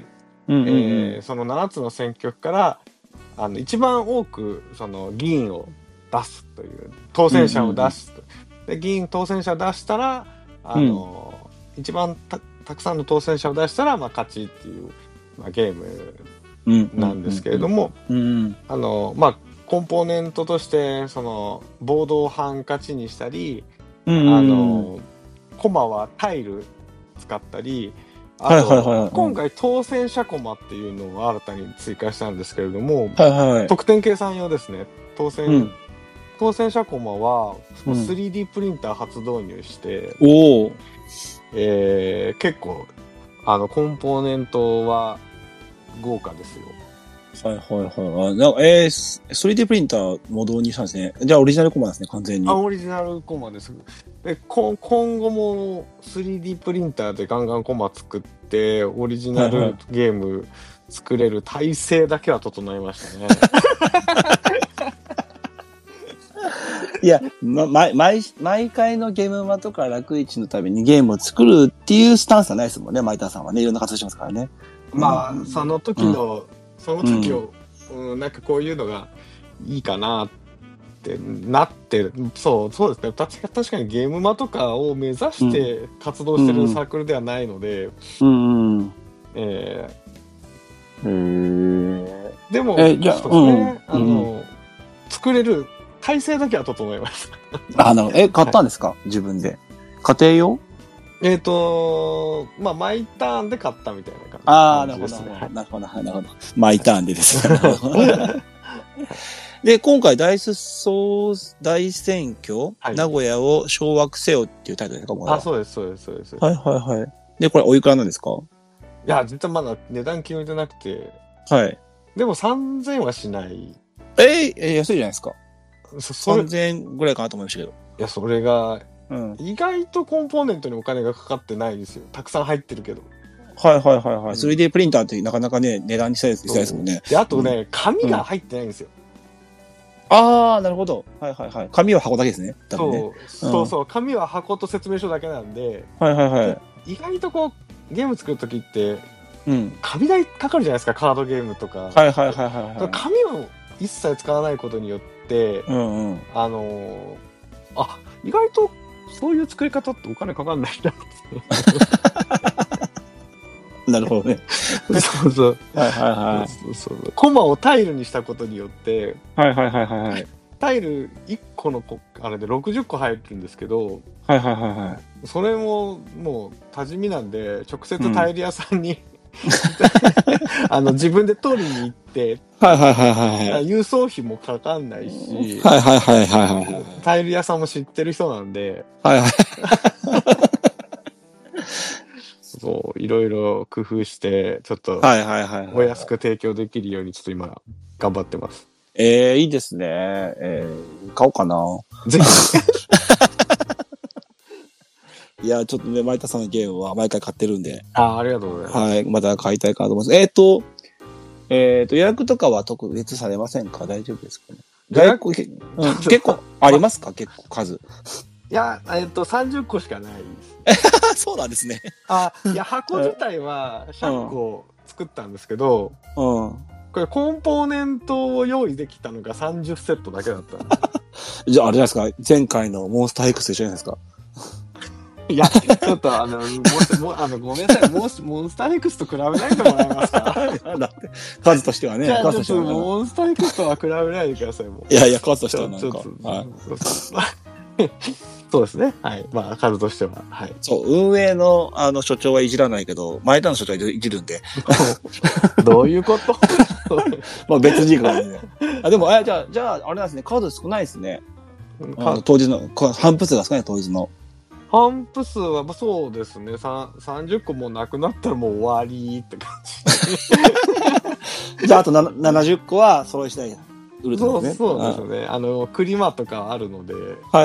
その7つの選挙区から、一番多く、議員を出すという、当選者を出すと。で、議員当選者を出したら、一番たくさんの当選者を出したら、まあ、勝ちっていう、まあ、ゲームなんですけれども、まあ、コンポーネントとして、ボードをハンカチにしたり、コマはタイル使ったり、今回当選者コマっていうのを新たに追加したんですけれども、得点計算用ですね。当選者コマは 3D プリンター初導入して、結構コンポーネントは豪華ですよ。 3D プリンターも導入したんですね。じゃあオリジナルコマですね、完全に。 オリジナルコマです。で、今後も 3D プリンターでガンガンコマ作って、オリジナルゲーム作れる体制だけは整いましたね。 いや、毎回のゲームマとか楽市のためにゲームを作るっていうスタンスはないですもんね、マイターさんはね。いろんな活動しますからね。 まあ、その時を、なんかこういうのがいいかなってなって、そうですね。確かにゲームマとかを目指して活動してるサークルではないので、でも、 じゃあ、 作れる体制だけは整えました。 なるほど。買ったんですか、自分で。家庭用？ まあ、毎ターンで買ったみたいな感じですね。 なるほど。毎ターンでですね。で、今回大選挙、名古屋を掌握せよっていうタイトルですか？ そうです。 はい。で、これおいくらなんですか？ いや、実はまだ値段決めてなくて。 はい。 でも3000はしない。 安いじゃないですか。3000円ぐらいかなと思いましたけど。 いや、それが、意外とコンポーネントにお金がかかってないですよ。たくさん入ってるけど。 はい。3D プリンターってなかなかね、値段にしたいですもんね。 で、あとね、紙が入ってないんですよ。 なるほど。はい。紙は箱だけですね。 そう。紙は箱と説明書だけなんで。 はい。 意外とこう、ゲーム作るときって、紙代かかるじゃないですか、カードゲームとか。 はい。 紙を一切使わないことによって、意外とそういう作り方ってお金かかんないんだって。 なるほどね。 そう。 はい。 コマをタイルにしたことによって、 はい。 タイル1個のあれで60個入るんですけど、 はい。 それももう多治見なんで、直接タイル屋さんに、自分で取りに行って、 はい。 郵送費もかかんないし、 はい。 タイル屋さんも知ってる人なんで、 はい。 そう、いろいろ工夫して、ちょっと、お安く提供できるように、ちょっと今、頑張ってます。 いいですね。買おうかな。 ぜひ。 いや、ちょっとね、マイタさんのゲームは毎回買ってるんで。 ありがとうございます。 はい、また買いたいかと思います。予約とかは特別されませんか？大丈夫ですかね？結構、ありますか？結構数。 いや、30個しかないです。 そうなんですね。 いや、箱自体は100個作ったんですけど、これコンポーネントを用意できたのが30セットだけだった。 じゃあ、あれじゃないですか、前回のモンスター X と一緒じゃないですか。 いや、ちょっとごめんなさい、モンスター X と比べないでもらえますか？ だって、数としてはね。 じゃあ、ちょっとモンスター X とは比べないでください、もう。 いや、数としてはなんか。 そうですね。はい。まあ、数としては。はい。 そう、運営の、所長はいじらないけど、前田の所長はいじるんで。 どういうこと？ まあ、別軸なんでね。でも、じゃあ、あれなんですね、カード少ないですね。当日の、反復数が少ない、当日の。 反復数は、そうですね。30個もなくなったらもう終わりって感じ。じゃあ、あと70個は揃い次第売るとね。 そうですね。クリマとかあるので。 はい。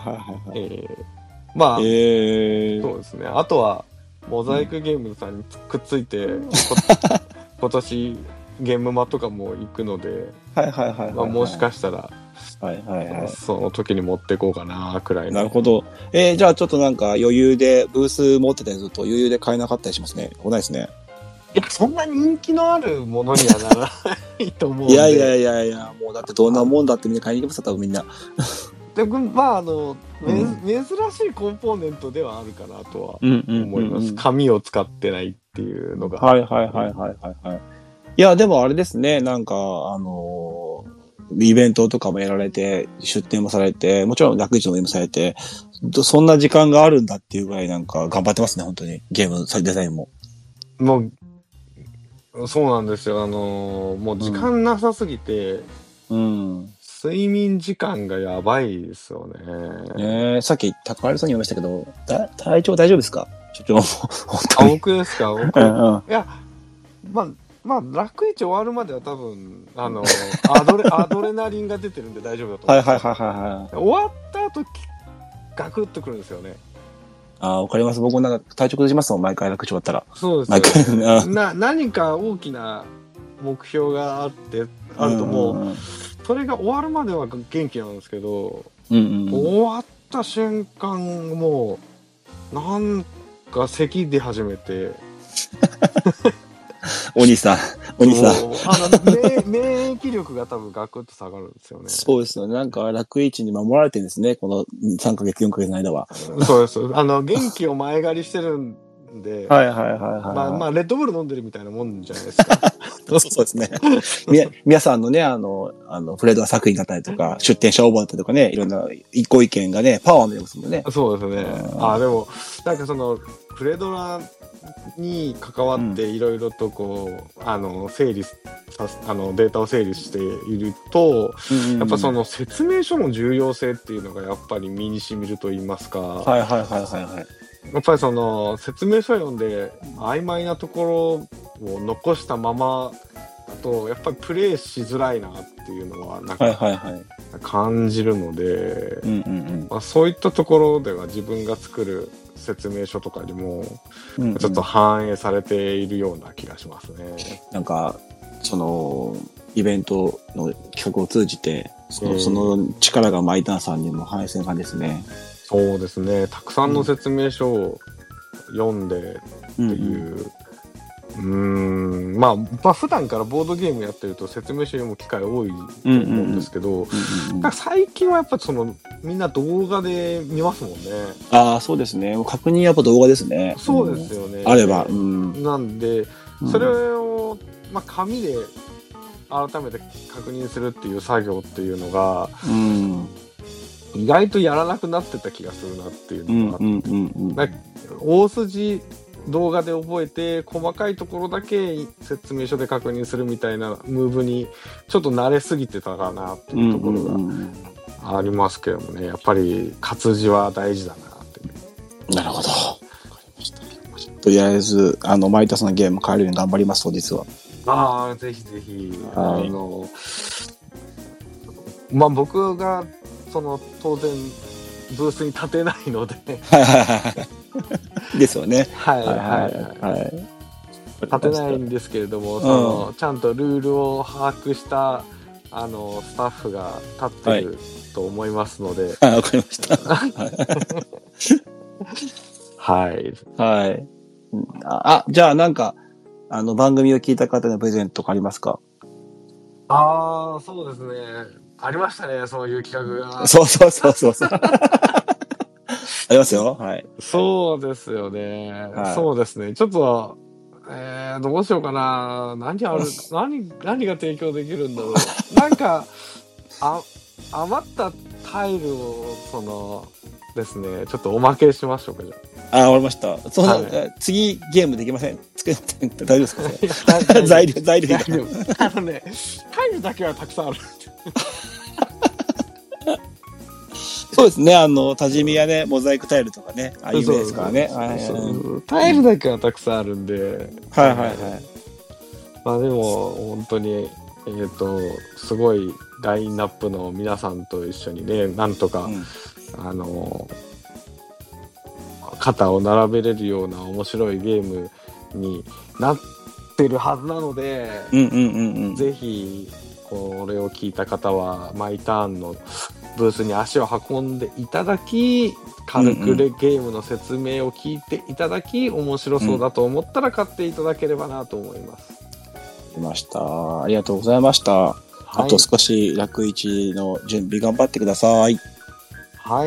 まあ、そうですね。あとは、モザイクゲームさんにくっついて、今年、ゲームマとかも行くので、もしかしたら、その時に持っていこうかな、くらいの。 なるほど。じゃあちょっとなんか余裕で、ブース持ってたりすると余裕で買えなかったりしますね。来ないですね。 いや、そんな人気のあるものにはならないと思うんで。 いや、もうだってどんなもんだってみんな買いに行きますよ、多分みんな。 で、まあ、珍しいコンポーネントではあるかなとは思います。紙を使ってないっていうのが。 はい。いや、でもあれですね、なんか、イベントとかもやられて、出店もされて、もちろん楽市もされて、そんな時間があるんだっていうぐらいなんか頑張ってますね、本当に。ゲーム、デザインも。 もう、そうなんですよ。もう時間なさすぎて、睡眠時間がやばいですよね。 さっき、高原さんに言いましたけど、体調大丈夫ですか？所長も。 僕ですか？僕。いや、まあ、楽市終わるまでは多分、アドレナリンが出てるんで大丈夫だと思う。 はい。 終わった後、ガクッとくるんですよね。 わかります。僕もなんか体調崩しますもん、毎回楽市終わったら。 そうですね。何か大きな目標があるともう、それが終わるまでは元気なんですけど、終わった瞬間、もう、なんか咳出始めて、 お兄さん。 免疫力が多分ガクッと下がるんですよね。 そうですよね。なんか楽市に守られてるんですね。この3ヶ月、4ヶ月の間は。 そうです。元気を前借りしてるんんで、 はいはいはいはい。 まあ、レッドブル飲んでるみたいなもんじゃないですか。 そうですね。皆さんのね、フレードが作品だったりとか、出展者応募だったりとかね、いろんなご意見がね、パワーになりますもんね。 そうですね。でも、なんかフレドラに関わっていろいろとこう、整理データを整理していると、やっぱその説明書の重要性っていうのがやっぱり身に染みると言いますか。 はいはいはいはいはい。 やっぱりその説明書を読んで曖昧なところを残したままだとやっぱりプレイしづらいなっていうのはなんか感じるので、そういったところでは自分が作る説明書とかにもちょっと反映されているような気がしますね。 なんかそのイベントの企画を通じてその力がマイタンさんにも反映されたんですね。 そうですね。たくさんの説明書を読んでっていう、まあ普段からボードゲームやってると説明書読む機会多いと思うんですけど、最近はやっぱりみんな動画で見ますもんね。 ああ、そうですね。確認やっぱ動画ですね。 そうですよね。 あれば。 なんで、それを、紙で改めて確認するっていう作業っていうのが、意外とやらなくなってた気がするなっていうのがあって、大筋動画で覚えて細かいところだけ説明書で確認するみたいなムーブにちょっと慣れすぎてたかなっていうところがありますけどもね。やっぱり活字は大事だなっていう。 なるほど。とりあえずマイタさんのゲーム変えるように頑張りますと実は。 ぜひぜひ、僕が当然ブースに立てないのでですよね。 立てないんですけれども、ちゃんとルールを把握したスタッフが立ってると思いますので。 わかりました。 はい。 はい。じゃあなんか番組を聞いた方のプレゼントとかありますか？ そうですね。ありましたね、そういう企画が。 そう。ありますよ。はい。 そうですよね。そうですね。ちょっと、どうしようかな。何が提供できるんだろう。なんか、余ったタイルを、ですね、ちょっとおまけしましょうか、じゃあ。 わかりました。次ゲームできません。作って大丈夫ですか？材料タイルだけはたくさんある。 そうですね。多治見やね、モザイクタイルとかね、有名ですからね。 タイルだけはたくさんあるんで。 でも、本当に、すごいラインナップの皆さんと一緒にね、なんとか、肩を並べれるような面白いゲームになってるはずなので、ぜひこれを聞いた方はマイターンのブースに足を運んでいただき、軽くゲームの説明を聞いていただき、面白そうだと思ったら買っていただければなと思います。 ありました。ありがとうございました。あと少し楽市の準備頑張ってください。 はい。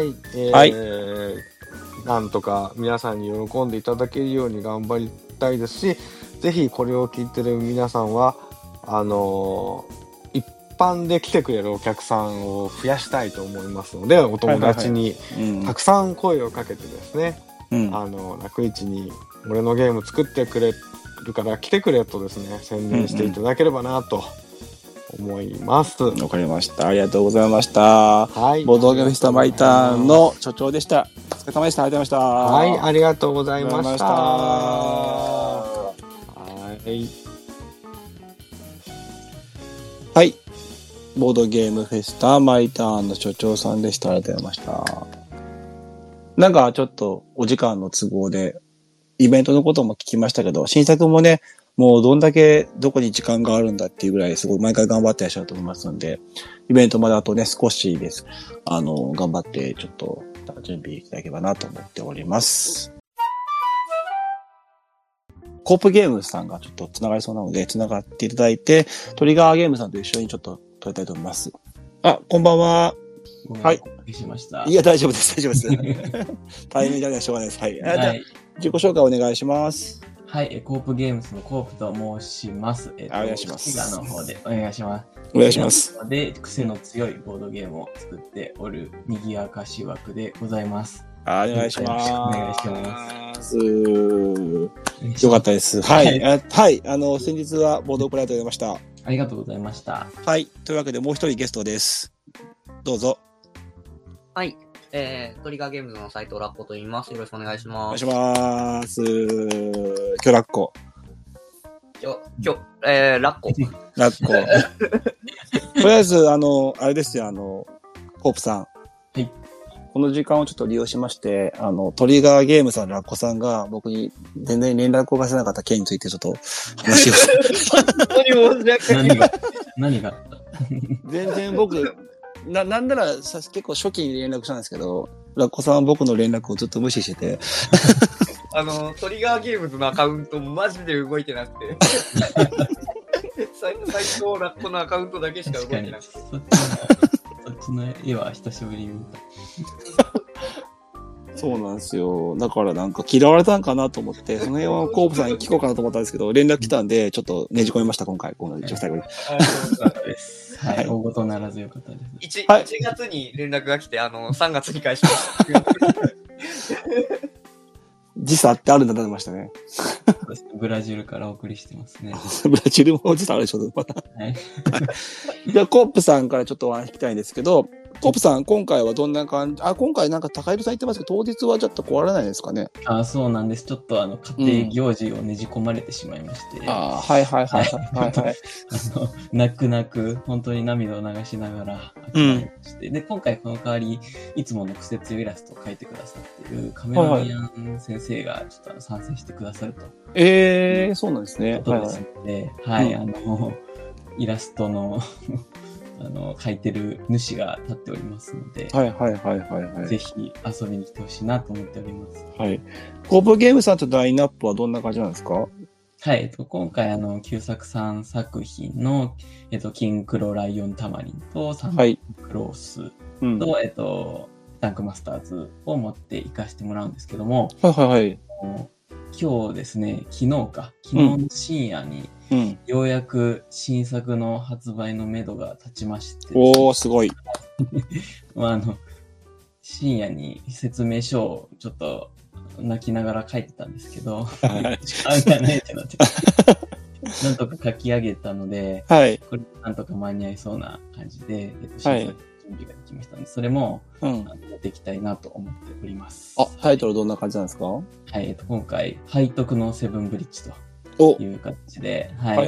なんとか皆さんに喜んでいただけるように頑張りたいですし、ぜひこれを聞いてる皆さんは一般で来てくれるお客さんを増やしたいと思いますので、お友達にたくさん声をかけてですね、楽市に俺のゲーム作ってくれるから来てくれとですね、宣伝していただければなと思います。 わかりました。ありがとうございました。はい。ボードゲームフェスタマイターンの所長でした。お疲れ様でした。ありがとうございました。 はい、ありがとうございました。 はい。ボードゲームフェスタマイターンの所長さんでした。ありがとうございました。なんかちょっとお時間の都合でイベントのことも聞きましたけど、新作もね、もうどんだけどこに時間があるんだっていうぐらいすごい毎回頑張ってらっしゃると思いますので、イベントまであとね少しです。頑張ってちょっと準備いただければなと思っております。コープゲームズさんがちょっと繋がりそうなので繋がっていただいて、トリガーゲームさんと一緒にちょっと撮りたいと思います。こんばんは。はい。 しました。 いや、大丈夫です。大丈夫です。タイミングだけはしょうがないです。はい。 自己紹介お願いします。 はい、コープゲームズのコープと申します。 お願いします。 滋賀の方でお願いします。 お願いします。 で、癖の強いボードゲームを作っておる、にぎやかし枠でございます。 お願いします。 お願いします。 よかったです。はい。はい。先日はボードプライト出ました。 ありがとうございました。 はい。というわけで、もう一人ゲストです。どうぞ。 はい。トリガーゲームズの斉藤ラッコと言います。よろしくお願いします。 お願いします。今日ラッコ。 ラッコ。 ラッコ。とりあえず、あれですよ、コープさん。 はい。 この時間をちょっと利用しまして、トリガーゲームさんのラッコさんが僕に全然連絡を返せなかった件についてちょっと話を何が全然僕、なんなら結構初期に連絡したんですけど、ラッコさんは僕の連絡をずっと無視してて。 トリガーゲームズのアカウントマジで動いてなくて。最初ラッコのアカウントだけしか動いてなくて。 そっちの絵は久しぶりに見た。 そうなんですよ。だからなんか嫌われたんかなと思って、その辺はコープさんに聞こうかなと思ったんですけど、連絡来たんで、ちょっとねじ込みました、今回。この一応最後に。 はい、大ごとならずよかったです。 1月に連絡が来て、3月に返しました。 時差ってあるんだってましたね。 ブラジルからお送りしてますね。 ブラジルも時差あるでしょ、また。はい。じゃあ、コープさんからちょっとお話聞きたいんですけど、コープさん、今回はどんな感じ、今回なんか高井さん言ってますけど、当日はちょっと来られないですかね。 そうなんです。ちょっと家庭行事をねじ込まれてしまいまして。 はいはいはいはいはい。 泣く泣く、本当に涙を流しながら、まして、で、今回この代わり、いつもの癖強いイラストを描いてくださっているカメラマン先生がちょっと参戦してくださると。 そうなんですね。 そうですので、はい、イラストの、書いてる主が立っておりますので、ぜひ遊びに来てほしいなと思っております。 はい。コープゲームさんとラインナップはどんな感じなんですか？ はい、今回旧作3作品の、キンクロライオンタマリンとサンタクロースと、ダンクマスターズを持って行かせてもらうんですけども、今日ですね、昨日の深夜に、ようやく新作の発売のめどが立ちまして。 すごい。 深夜に説明書をちょっと泣きながら書いてたんですけど、時間がないってなって。なんとか書き上げたので、これなんとか間に合いそうな感じで、新作準備ができましたので、それも、持っていきたいなと思っております。 タイトルどんな感じなんですか？ はい、今回、背徳のセブンブリッジという形で、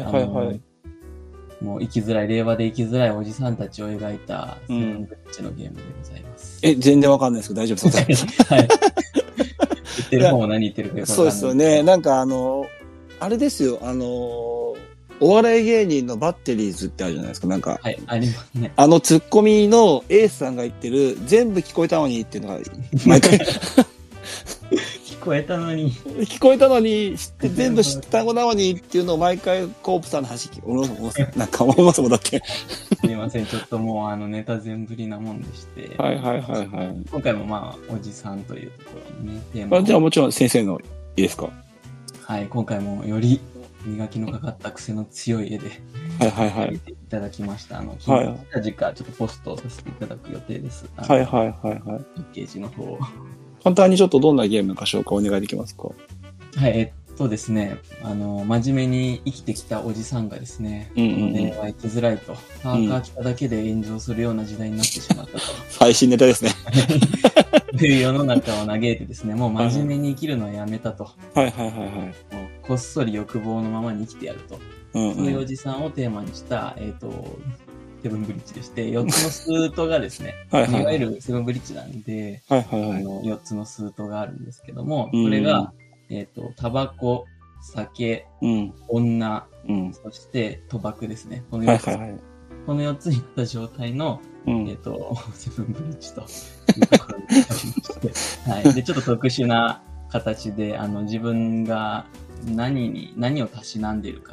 もう令和で生きづらいおじさんたちを描いたセブンブリッジのゲームでございます。 全然わかんないですけど大丈夫ですか？はい。 言ってる方も何言ってるかよくわかんない。 そうですよね。なんかあれですよ、お笑い芸人のバッテリーズってあるじゃないですか、なんか。 はい、ありますね。 ツッコミのエースさんが言ってる、全部聞こえたのにっていうのが、毎回。 聞こえたのに、 知って全部知った単語なのにっていうのを毎回コープさんの話なんか思いますもんだって。 すみません、ちょっともうネタ全振りなもんでして。今回もおじさんというところのね、テーマ。 じゃあもちろん先生のいいですか？ はい、今回もより磨きのかかった癖の強い絵で、いただきました。近々ちょっとポストをさせていただく予定です。パッケージの方を。 簡単にちょっとどんなゲームか紹介お願いできますか？ はい、ですね、真面目に生きてきたおじさんがですね、恋愛生きづらいと、パーカー着ただけで炎上するような時代になってしまったと。 最新ネタですね。 という世の中を嘆いてですね、もう真面目に生きるのはやめたと。もうこっそり欲望のままに生きてやると。そういうおじさんをテーマにした、セブンブリッジでして、4つのスートがですね、いわゆるセブンブリッジなんで、4つのスートがあるんですけども、それが、タバコ、酒、女、そして賭博ですね。この4つになった状態の、セブンブリッジというところになりまして、で、ちょっと特殊な形で、自分が何をたしなんでいるかというとこ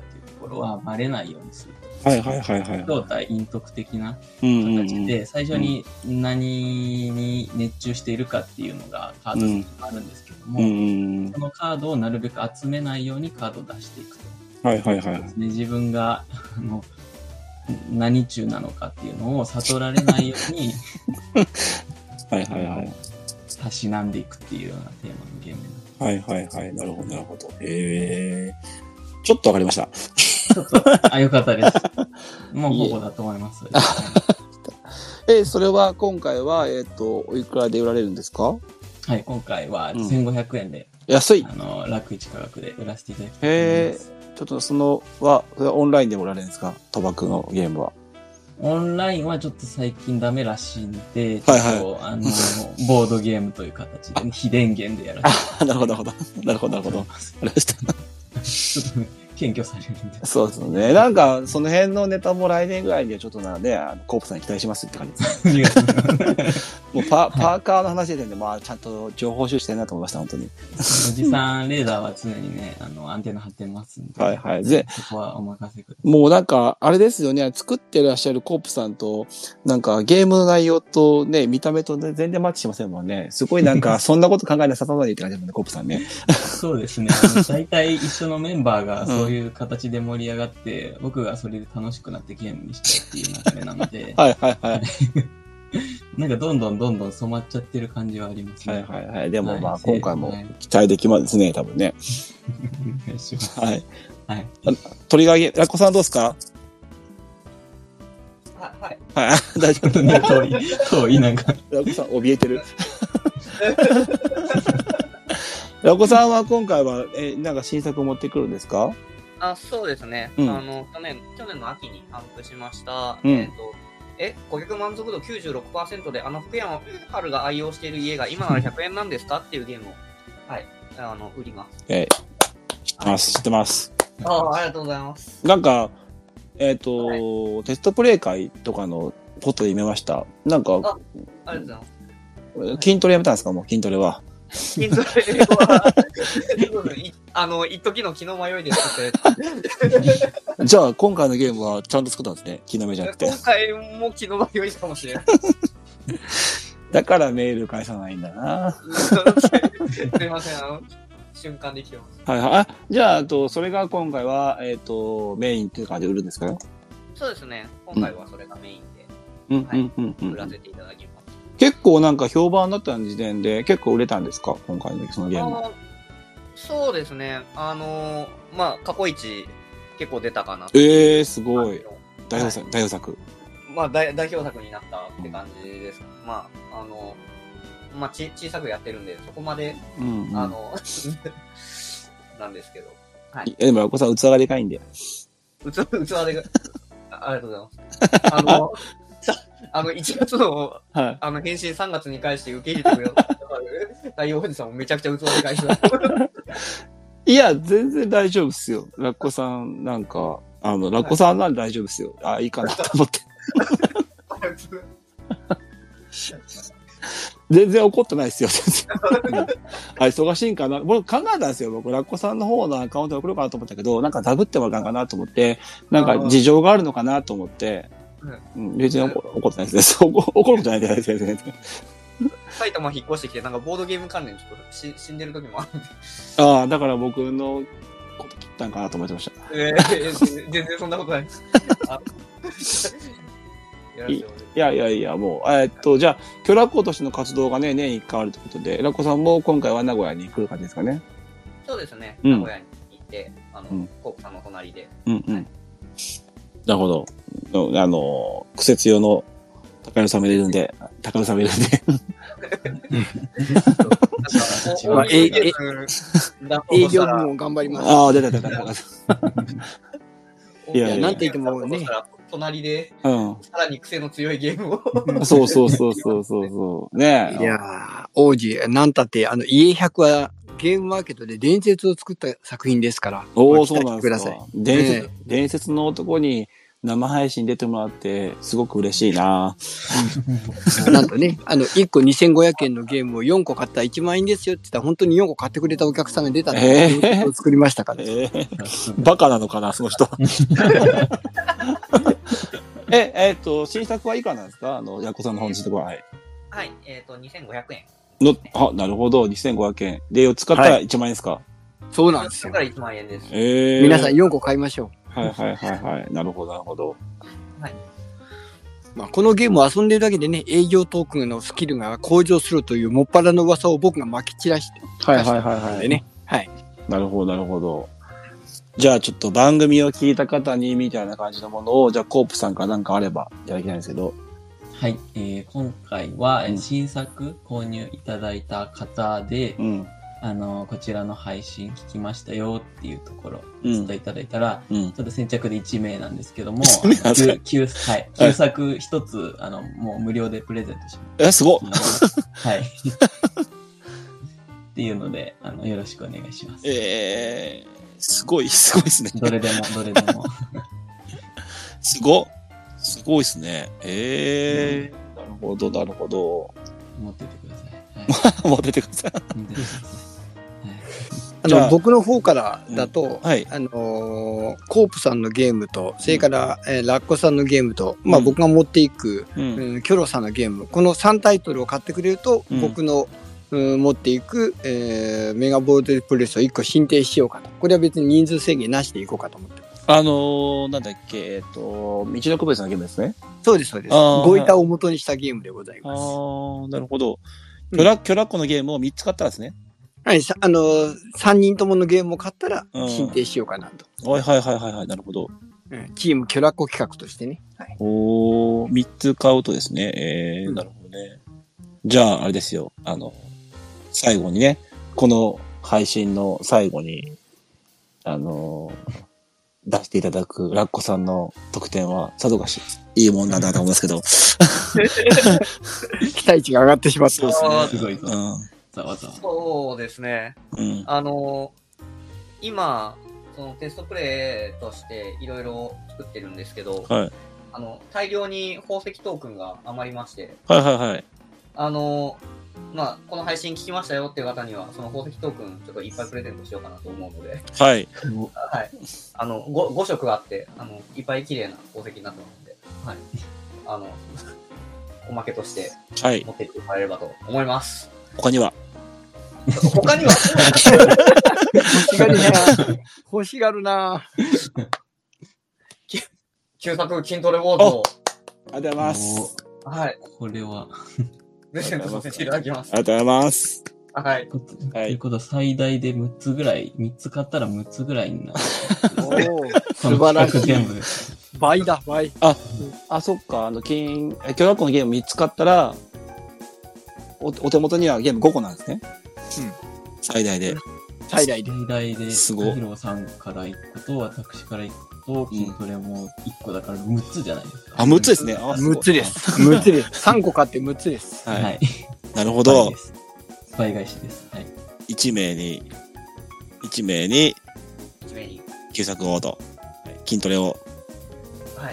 ころはバレないようにする。 はいはいはいはい。 正体陰徳的な形で、最初に何に熱中しているかっていうのがカードにあるんですけども、そのカードをなるべく集めないようにカードを出していくと。 はいはいはい。 自分が、何中なのかっていうのを悟られないように、 はいはいはい。 たしなんでいくっていうようなテーマのゲームになる。はいはいはい。なるほどなるほど。ちょっとわかりました。 ちょっと、よかったです。もうここだと思います。 それは今回は、おいくらで売られるんですか？ はい、今回は1500円で、 安い。 楽市価格で売らせていただきたいと思います。 ちょっとそれはオンラインでも売られるんですか？賭博のゲームは。 オンラインはちょっと最近ダメらしいんで、ちょっと、ボードゲームという形で、非電源でやらせて。 なるほど、なるほど。なるほど、なるほど。わかりました。 ちょっと検挙されるんで。 そうですね。なんか、その辺のネタも来年ぐらいにはちょっとコープさんに期待しますって感じですね。もうパーカーの話でね、ちゃんと情報収集してるなと思いました、本当に。 おじさんレーダーは常にね、アンテナ張ってますんで。 はいはい。 そこはお任せください。 もうなんか、あれですよね、作ってらっしゃるコープさんと、なんかゲームの内容とね、見た目とね、全然マッチしませんもんね。すごいなんか、そんなこと考えなさそうにって感じですもんね、コープさんね。 そうですね。大体一緒のメンバーがそういう形で盛り上がって、僕がそれで楽しくなってゲームにしたっていう流れなので。 はいはいはい。 なんかどんどん染まっちゃってる感じはありますね。 はいはいはい。でも今回も期待できますね、多分ね。 お願いします。 はい。 はい。 トリガーゲーム、ラッコさんどうですか？ はい。 はい。大丈夫ね。遠いなんか。 ラッコさん怯えてる。ラッコさんは今回は、なんか新作を持ってくるんですか？ そうですね。去年の秋にアップしました。顧客満足度 96% で、福山春が愛用している家が今なら100円なんですかっていうゲームを、はい、売ります。 知ってます。 ありがとうございます。 なんか、テストプレイ会とかのポットで見ました。なんか、 ありがとうございます。 筋トレやめたんですか？もう筋トレは。 筋トレは、一時の気の迷いですって。 じゃあ、今回のゲームはちゃんと作ったんですね。気の迷いじゃなくて。 今回も気の迷いかもしれない。 だからメール返さないんだな。 すいません、瞬間できてます。 はいはい。じゃあ、それが今回は、メインっていう感じで売るんですか？ そうですね。今回はそれがメインで、売らせていただきます。 結構なんか評判になった時点で結構売れたんですか？今回のそのゲーム。 そうですね。過去一結構出たかな。 すごい。代表作。 代表作になったって感じです。小さくやってるんで、そこまで、なんですけど。はい。 でも、お子さん器がでかいんで。 器でありがとうございます。1月の、返信3月に返して受け入れてくれた対応おじさんもめちゃくちゃ器でかい人だ。 いや、全然大丈夫っすよ。ラッコさんなんか、ラッコさんなんで大丈夫っすよ。いいかなと思って。全然怒ってないですよ。忙しいんかな。僕考えたんですよ。僕、ラッコさんの方のアカウント送ろうかなと思ったけど、なんかダブってもらうかなと思って、なんか事情があるのかなと思って、別に怒ってないですね。怒ることじゃないです、全然。 埼玉引っ越してきて、なんかボードゲーム関連ちょっと死んでる時もあるんで。 だから僕のこと切ったんかなと思ってました。 全然そんなことないです。 いや、もう、じゃあ、巨ラッコとしての活動がね、年1回あるということで、ラッコさんも今回は名古屋に来る感じですかね。 そうですね。名古屋に行って、コープさんの隣で。 なるほど。苦節用の高野さんもいるんで、 営業も頑張ります。出た。 いや、なんて言ってもね。隣で、さらに癖の強いゲームを。 そう。ねいや王子、なんたって、家100はゲームマーケットで伝説を作った作品ですから。 そうなんですか。伝説の男に生配信出てもらって、すごく嬉しいななんとね、1個2500円のゲームを4個買ったら1万円ですよって言ったら、本当に4個買ってくれたお客さんが出たんで、作りましたから、 バカなのかな、その人。新作はいくらなんですか？ヤコさんの本日とは。 はい。2500円。 なるほど、2500円。で、使ったら1万円ですか？ そうなんですよ。 だから1万円です。 皆さん4個買いましょう。はい。なるほど、なるほど。 はい。まあ、このゲームを遊んでるだけでね、営業トークンのスキルが向上するというもっぱらの噂を僕が撒き散らして。 はい。 はい。 なるほど。じゃあちょっと番組を聞いた方にみたいな感じのものを、じゃあコープさんからなんかあればいただきたいんですけど。 はい。今回は、新作購入いただいた方で、こちらの配信聞きましたよっていうところ、伝えいただいたら、ちょっと先着で1名なんですけども、旧作一つ、もう無料でプレゼントします。 すごっはい。っていうので、よろしくお願いします。 すごいですね。 どれでも。 すごいですね。なるほど。 持っててください。 持っててください。 僕の方からだと、コープさんのゲームと、それから、ラッコさんのゲームと、まあ僕が持っていく、キョロさんのゲーム、この3タイトルを買ってくれると、僕の、持っていく、メガボールドプレスを1個申請しようかと。これは別に人数制限なしでいこうかと思ってます。 なんだっけ、道のくべさんのゲームですね。 そうです。ゴイタを元にしたゲームでございます。 なるほど。キョラッコのゲームを3つ買ったんですね。 はい、3人とものゲームを買ったら申請しようかなと。 はい、なるほど。 チームキョラッコ企画としてね。はい、 3つ買うとですね。なるほどね。じゃあ、あれですよ。最後にね、この配信の最後に、出していただくラッコさんの得点はさぞかしいいもんなんだと思いますけど。 期待値が上がってしまった。 そうですね。すごい。 そうですね。今、そのテストプレイとしていろいろ作ってるんですけど、大量に宝石トークンが余りまして、まあ、この配信聞きましたよっていう方には、その宝石トークンちょっといっぱいプレゼントしようかなと思うので、 はい。 5色あって、いっぱい綺麗な宝石になってますので、おまけとして、持っていってもらえればと思います。 他には欲しがるな旧作筋トレウォーズを。 ありがとうございます。 はい。 これは。 プレゼントさせていただきます。 ありがとうございます。 はい。 ということは最大で6つぐらい、3つ買ったら6つぐらいになる。 素晴らしい。 全部。 倍だ、倍。 そっか。キョラッコのゲーム3つ買ったら、お手元にはゲーム5個なんですね。最大で。 最大で、 すごい。 ヒロさんから1個と、私から1個と、筋トレも1個だから6つじゃないですか。 6つですね。 6つです。6つです。3個買って6つです。 はい。 なるほど。 倍返しです。はい。 1名に、旧作をと、筋トレを。 はい。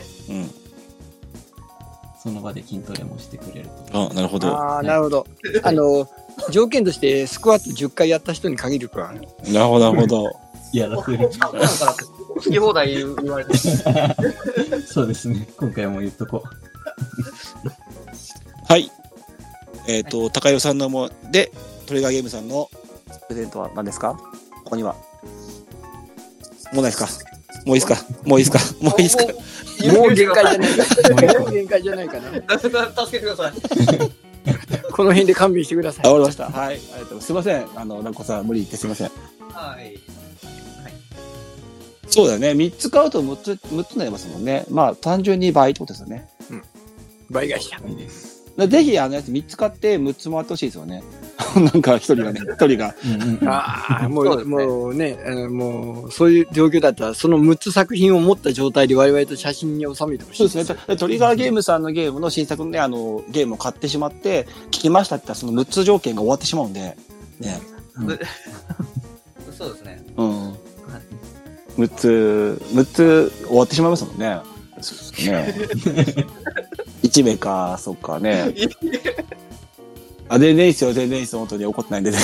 その場で筋トレもしてくれると。 なるほど。 なるほど。条件としてスクワット10回やった人に限るから。 なるほど。 やらせる。 好き放題言われてそうですね。今回も言っとこう。 はい。高弘さんので、トリガーゲームさんのプレゼントは何ですか？ここには。もうないですか？もういいですか？もう限界じゃないか。もう限界じゃないかな。 助けてください。 この辺で勘弁してください。 わかりました。はい。すいません。ラッコさん、無理言ってすいません。 はい。 そうだね。3つ買うと6つになりますもんね。まあ、単純に倍ってことですよね。 倍返しだ。 ぜひ、やつ3つ買って6つ回ってほしいですよね。なんか、一人が。 もうね、もう、そういう状況だったら、その6つ作品を持った状態で我々と写真に収めてほしい。 そうですね。トリガーゲームさんのゲームの新作のね、ゲームを買ってしまって、聞きましたって言ったら、その6つ条件が終わってしまうんで、ね。 そうですね。 6つ終わってしまいますもんね。 そうですね。1名か、そっかね。全然いいっすよ、全然いいっす。本当に怒ってないんで。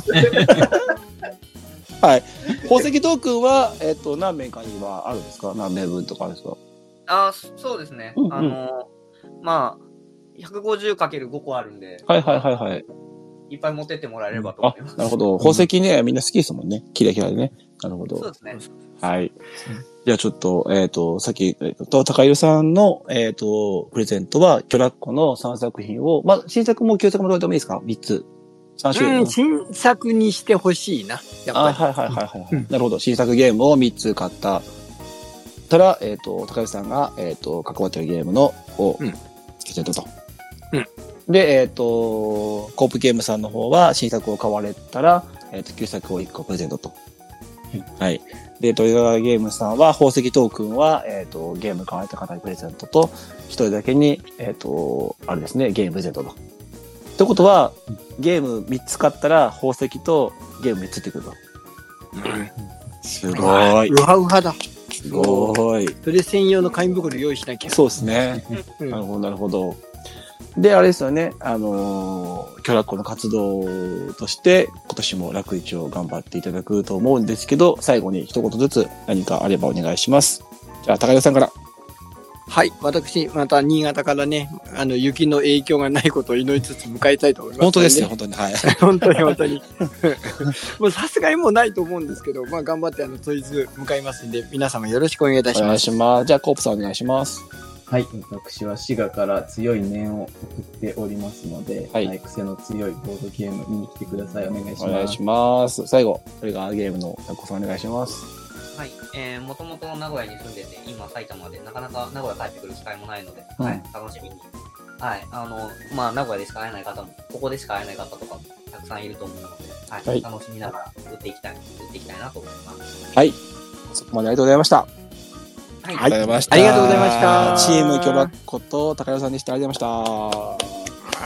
はい。宝石トークンは、何名かにはあるんですか？何名分とかあるんですか？ そうですね。 うんうん、 まあ、150×5 個あるんで。 はいはいはいはい。 いっぱい持ってってもらえればと思います。 なるほど。宝石ね、みんな好きですもんね。キラキラでね。なるほど。 そうですね。 はい。じゃあちょっと、さっき、高弘さんの、プレゼントは、キョラッコの3作品を、まあ、新作も旧作もどれでもいいですか ?3 つ。3種類。 新作にしてほしいな。やっぱり。 はいはいはいはい。なるほど。新作ゲームを3つ買ったたら、高弘さんが、関わってるゲームの、を、つけてると。で、コープゲームさんの方は、新作を買われたら、旧作を1個プレゼントと。はい。で、トリガーゲームさんは、宝石トークンは、ゲーム買われた方にプレゼントと、一人だけに、あれですね、ゲームプレゼントと。ってことは、ゲーム3つ買ったら、宝石とゲーム3つってくると。すごい。 うはうはだ。 すごい。 それ専用の紙袋用意しなきゃ。 そうですね。なるほど、なるほど。で、あれですよね、キョラッコの活動として、今年も楽市を頑張っていただくと思うんですけど、最後に一言ずつ何かあればお願いします。じゃあ、高弘さんから。 はい。私、また新潟からね、雪の影響がないことを祈りつつ迎えたいと思います、ね。 本当ですよ、本当に。はい。 本当に本当に。もうさすがにもうないと思うんですけど、まあ頑張って当日迎えますんで、皆様よろしくお願いいたします。 お願いします。じゃあ、コープさんお願いします。 はい。私は滋賀から強い念を送っておりますので、はい。癖の強いボードゲーム見に来てください。お願いします。 お願いします。最後、トリガーゲームのタコさんお願いします。 はい。もともと名古屋に住んでて、今埼玉でなかなか名古屋帰ってくる機会もないので、はい。楽しみに。はい。まあ、名古屋でしか会えない方も、ここでしか会えない方とかもたくさんいると思うので、はい。楽しみながら打っていきたいなと思います。 はい。そこまでありがとうございました。 はい。ありがとうございました。 チームキョラッコと高弘さんでした。ありがとうございました。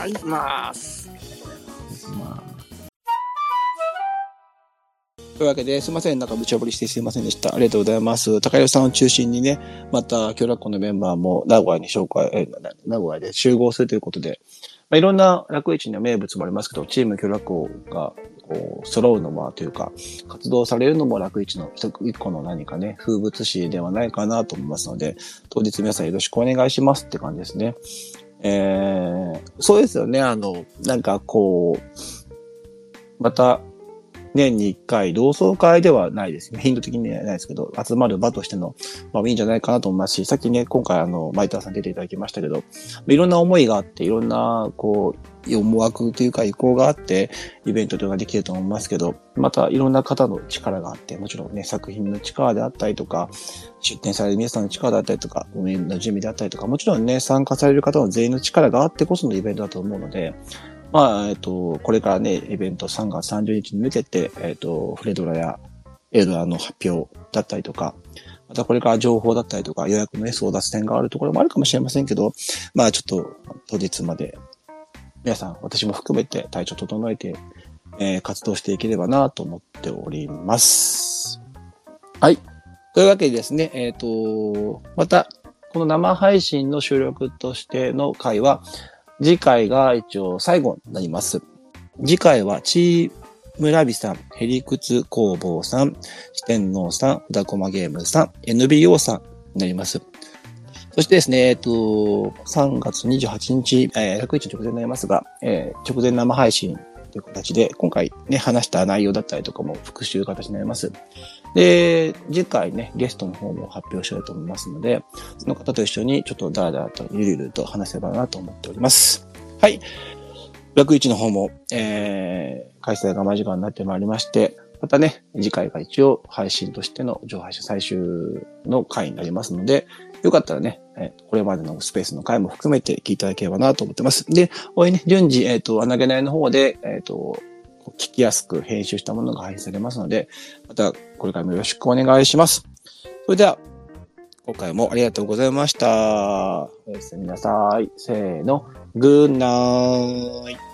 はい、ます。 というわけで、すいません。なんか無茶ぶりしてすいませんでした。ありがとうございます。高弘さんを中心にね、また、キョラッコのメンバーも名古屋で集合するということで、まあ、いろんな楽市の名物もありますけど、チームキョラッコが、揃うのもというか、活動されるのも楽市の一個の何かね、風物詩ではないかなと思いますので、当日皆さんよろしくお願いしますって感じですね。そうですよね。なんかまた、年に1回同窓会ではないですね。頻度的にはないですけど、集まる場としての、まあいいんじゃないかなと思いますし、さっきね、今回マイターさん出ていただきましたけど、いろんな思いがあって、いろんな、思惑というか意向があって、イベントというのができると思いますけど、またいろんな方の力があって、もちろんね、作品の力であったりとか、出展される皆さんの力であったりとか、運営の準備であったりとか、もちろんね、参加される方の全員の力があってこそのイベントだと思うので、まあ、これからね、イベント3月30日に向けて、フレドラやエルダーの発表だったりとか、またこれから情報だったりとか、予約の争奪戦があるところもあるかもしれませんけど、まあちょっと当日まで、皆さん、私も含めて体調整えて、活動していければなと思っております。はい。というわけでですね、また、この生配信の収録としての回は、次回が一応最後になります。次回はチームラビさん、ヘリクツ工房さん、四天王さん、ふだこまゲームさん、NBO さんになります。そしてですね、3月28日、101直前になりますが、直前生配信という形で、今回ね、話した内容だったりとかも復習形になります。で、次回ね、ゲストの方も発表したいと思いますので、その方と一緒にちょっとダラダラとゆるゆると話せばなと思っております。はい。楽市の方も、開催が間近になってまいりまして、またね、次回が一応配信としての上配信最終の回になりますので、よかったらね、これまでのスペースの回も含めて聞いていただければなと思ってます。で、順次、穴毛内の方で、聞きやすく編集したものが配信されますので、またこれからもよろしくお願いします。それでは、今回もありがとうございました。おやすみなさい。せーの、グッナイ。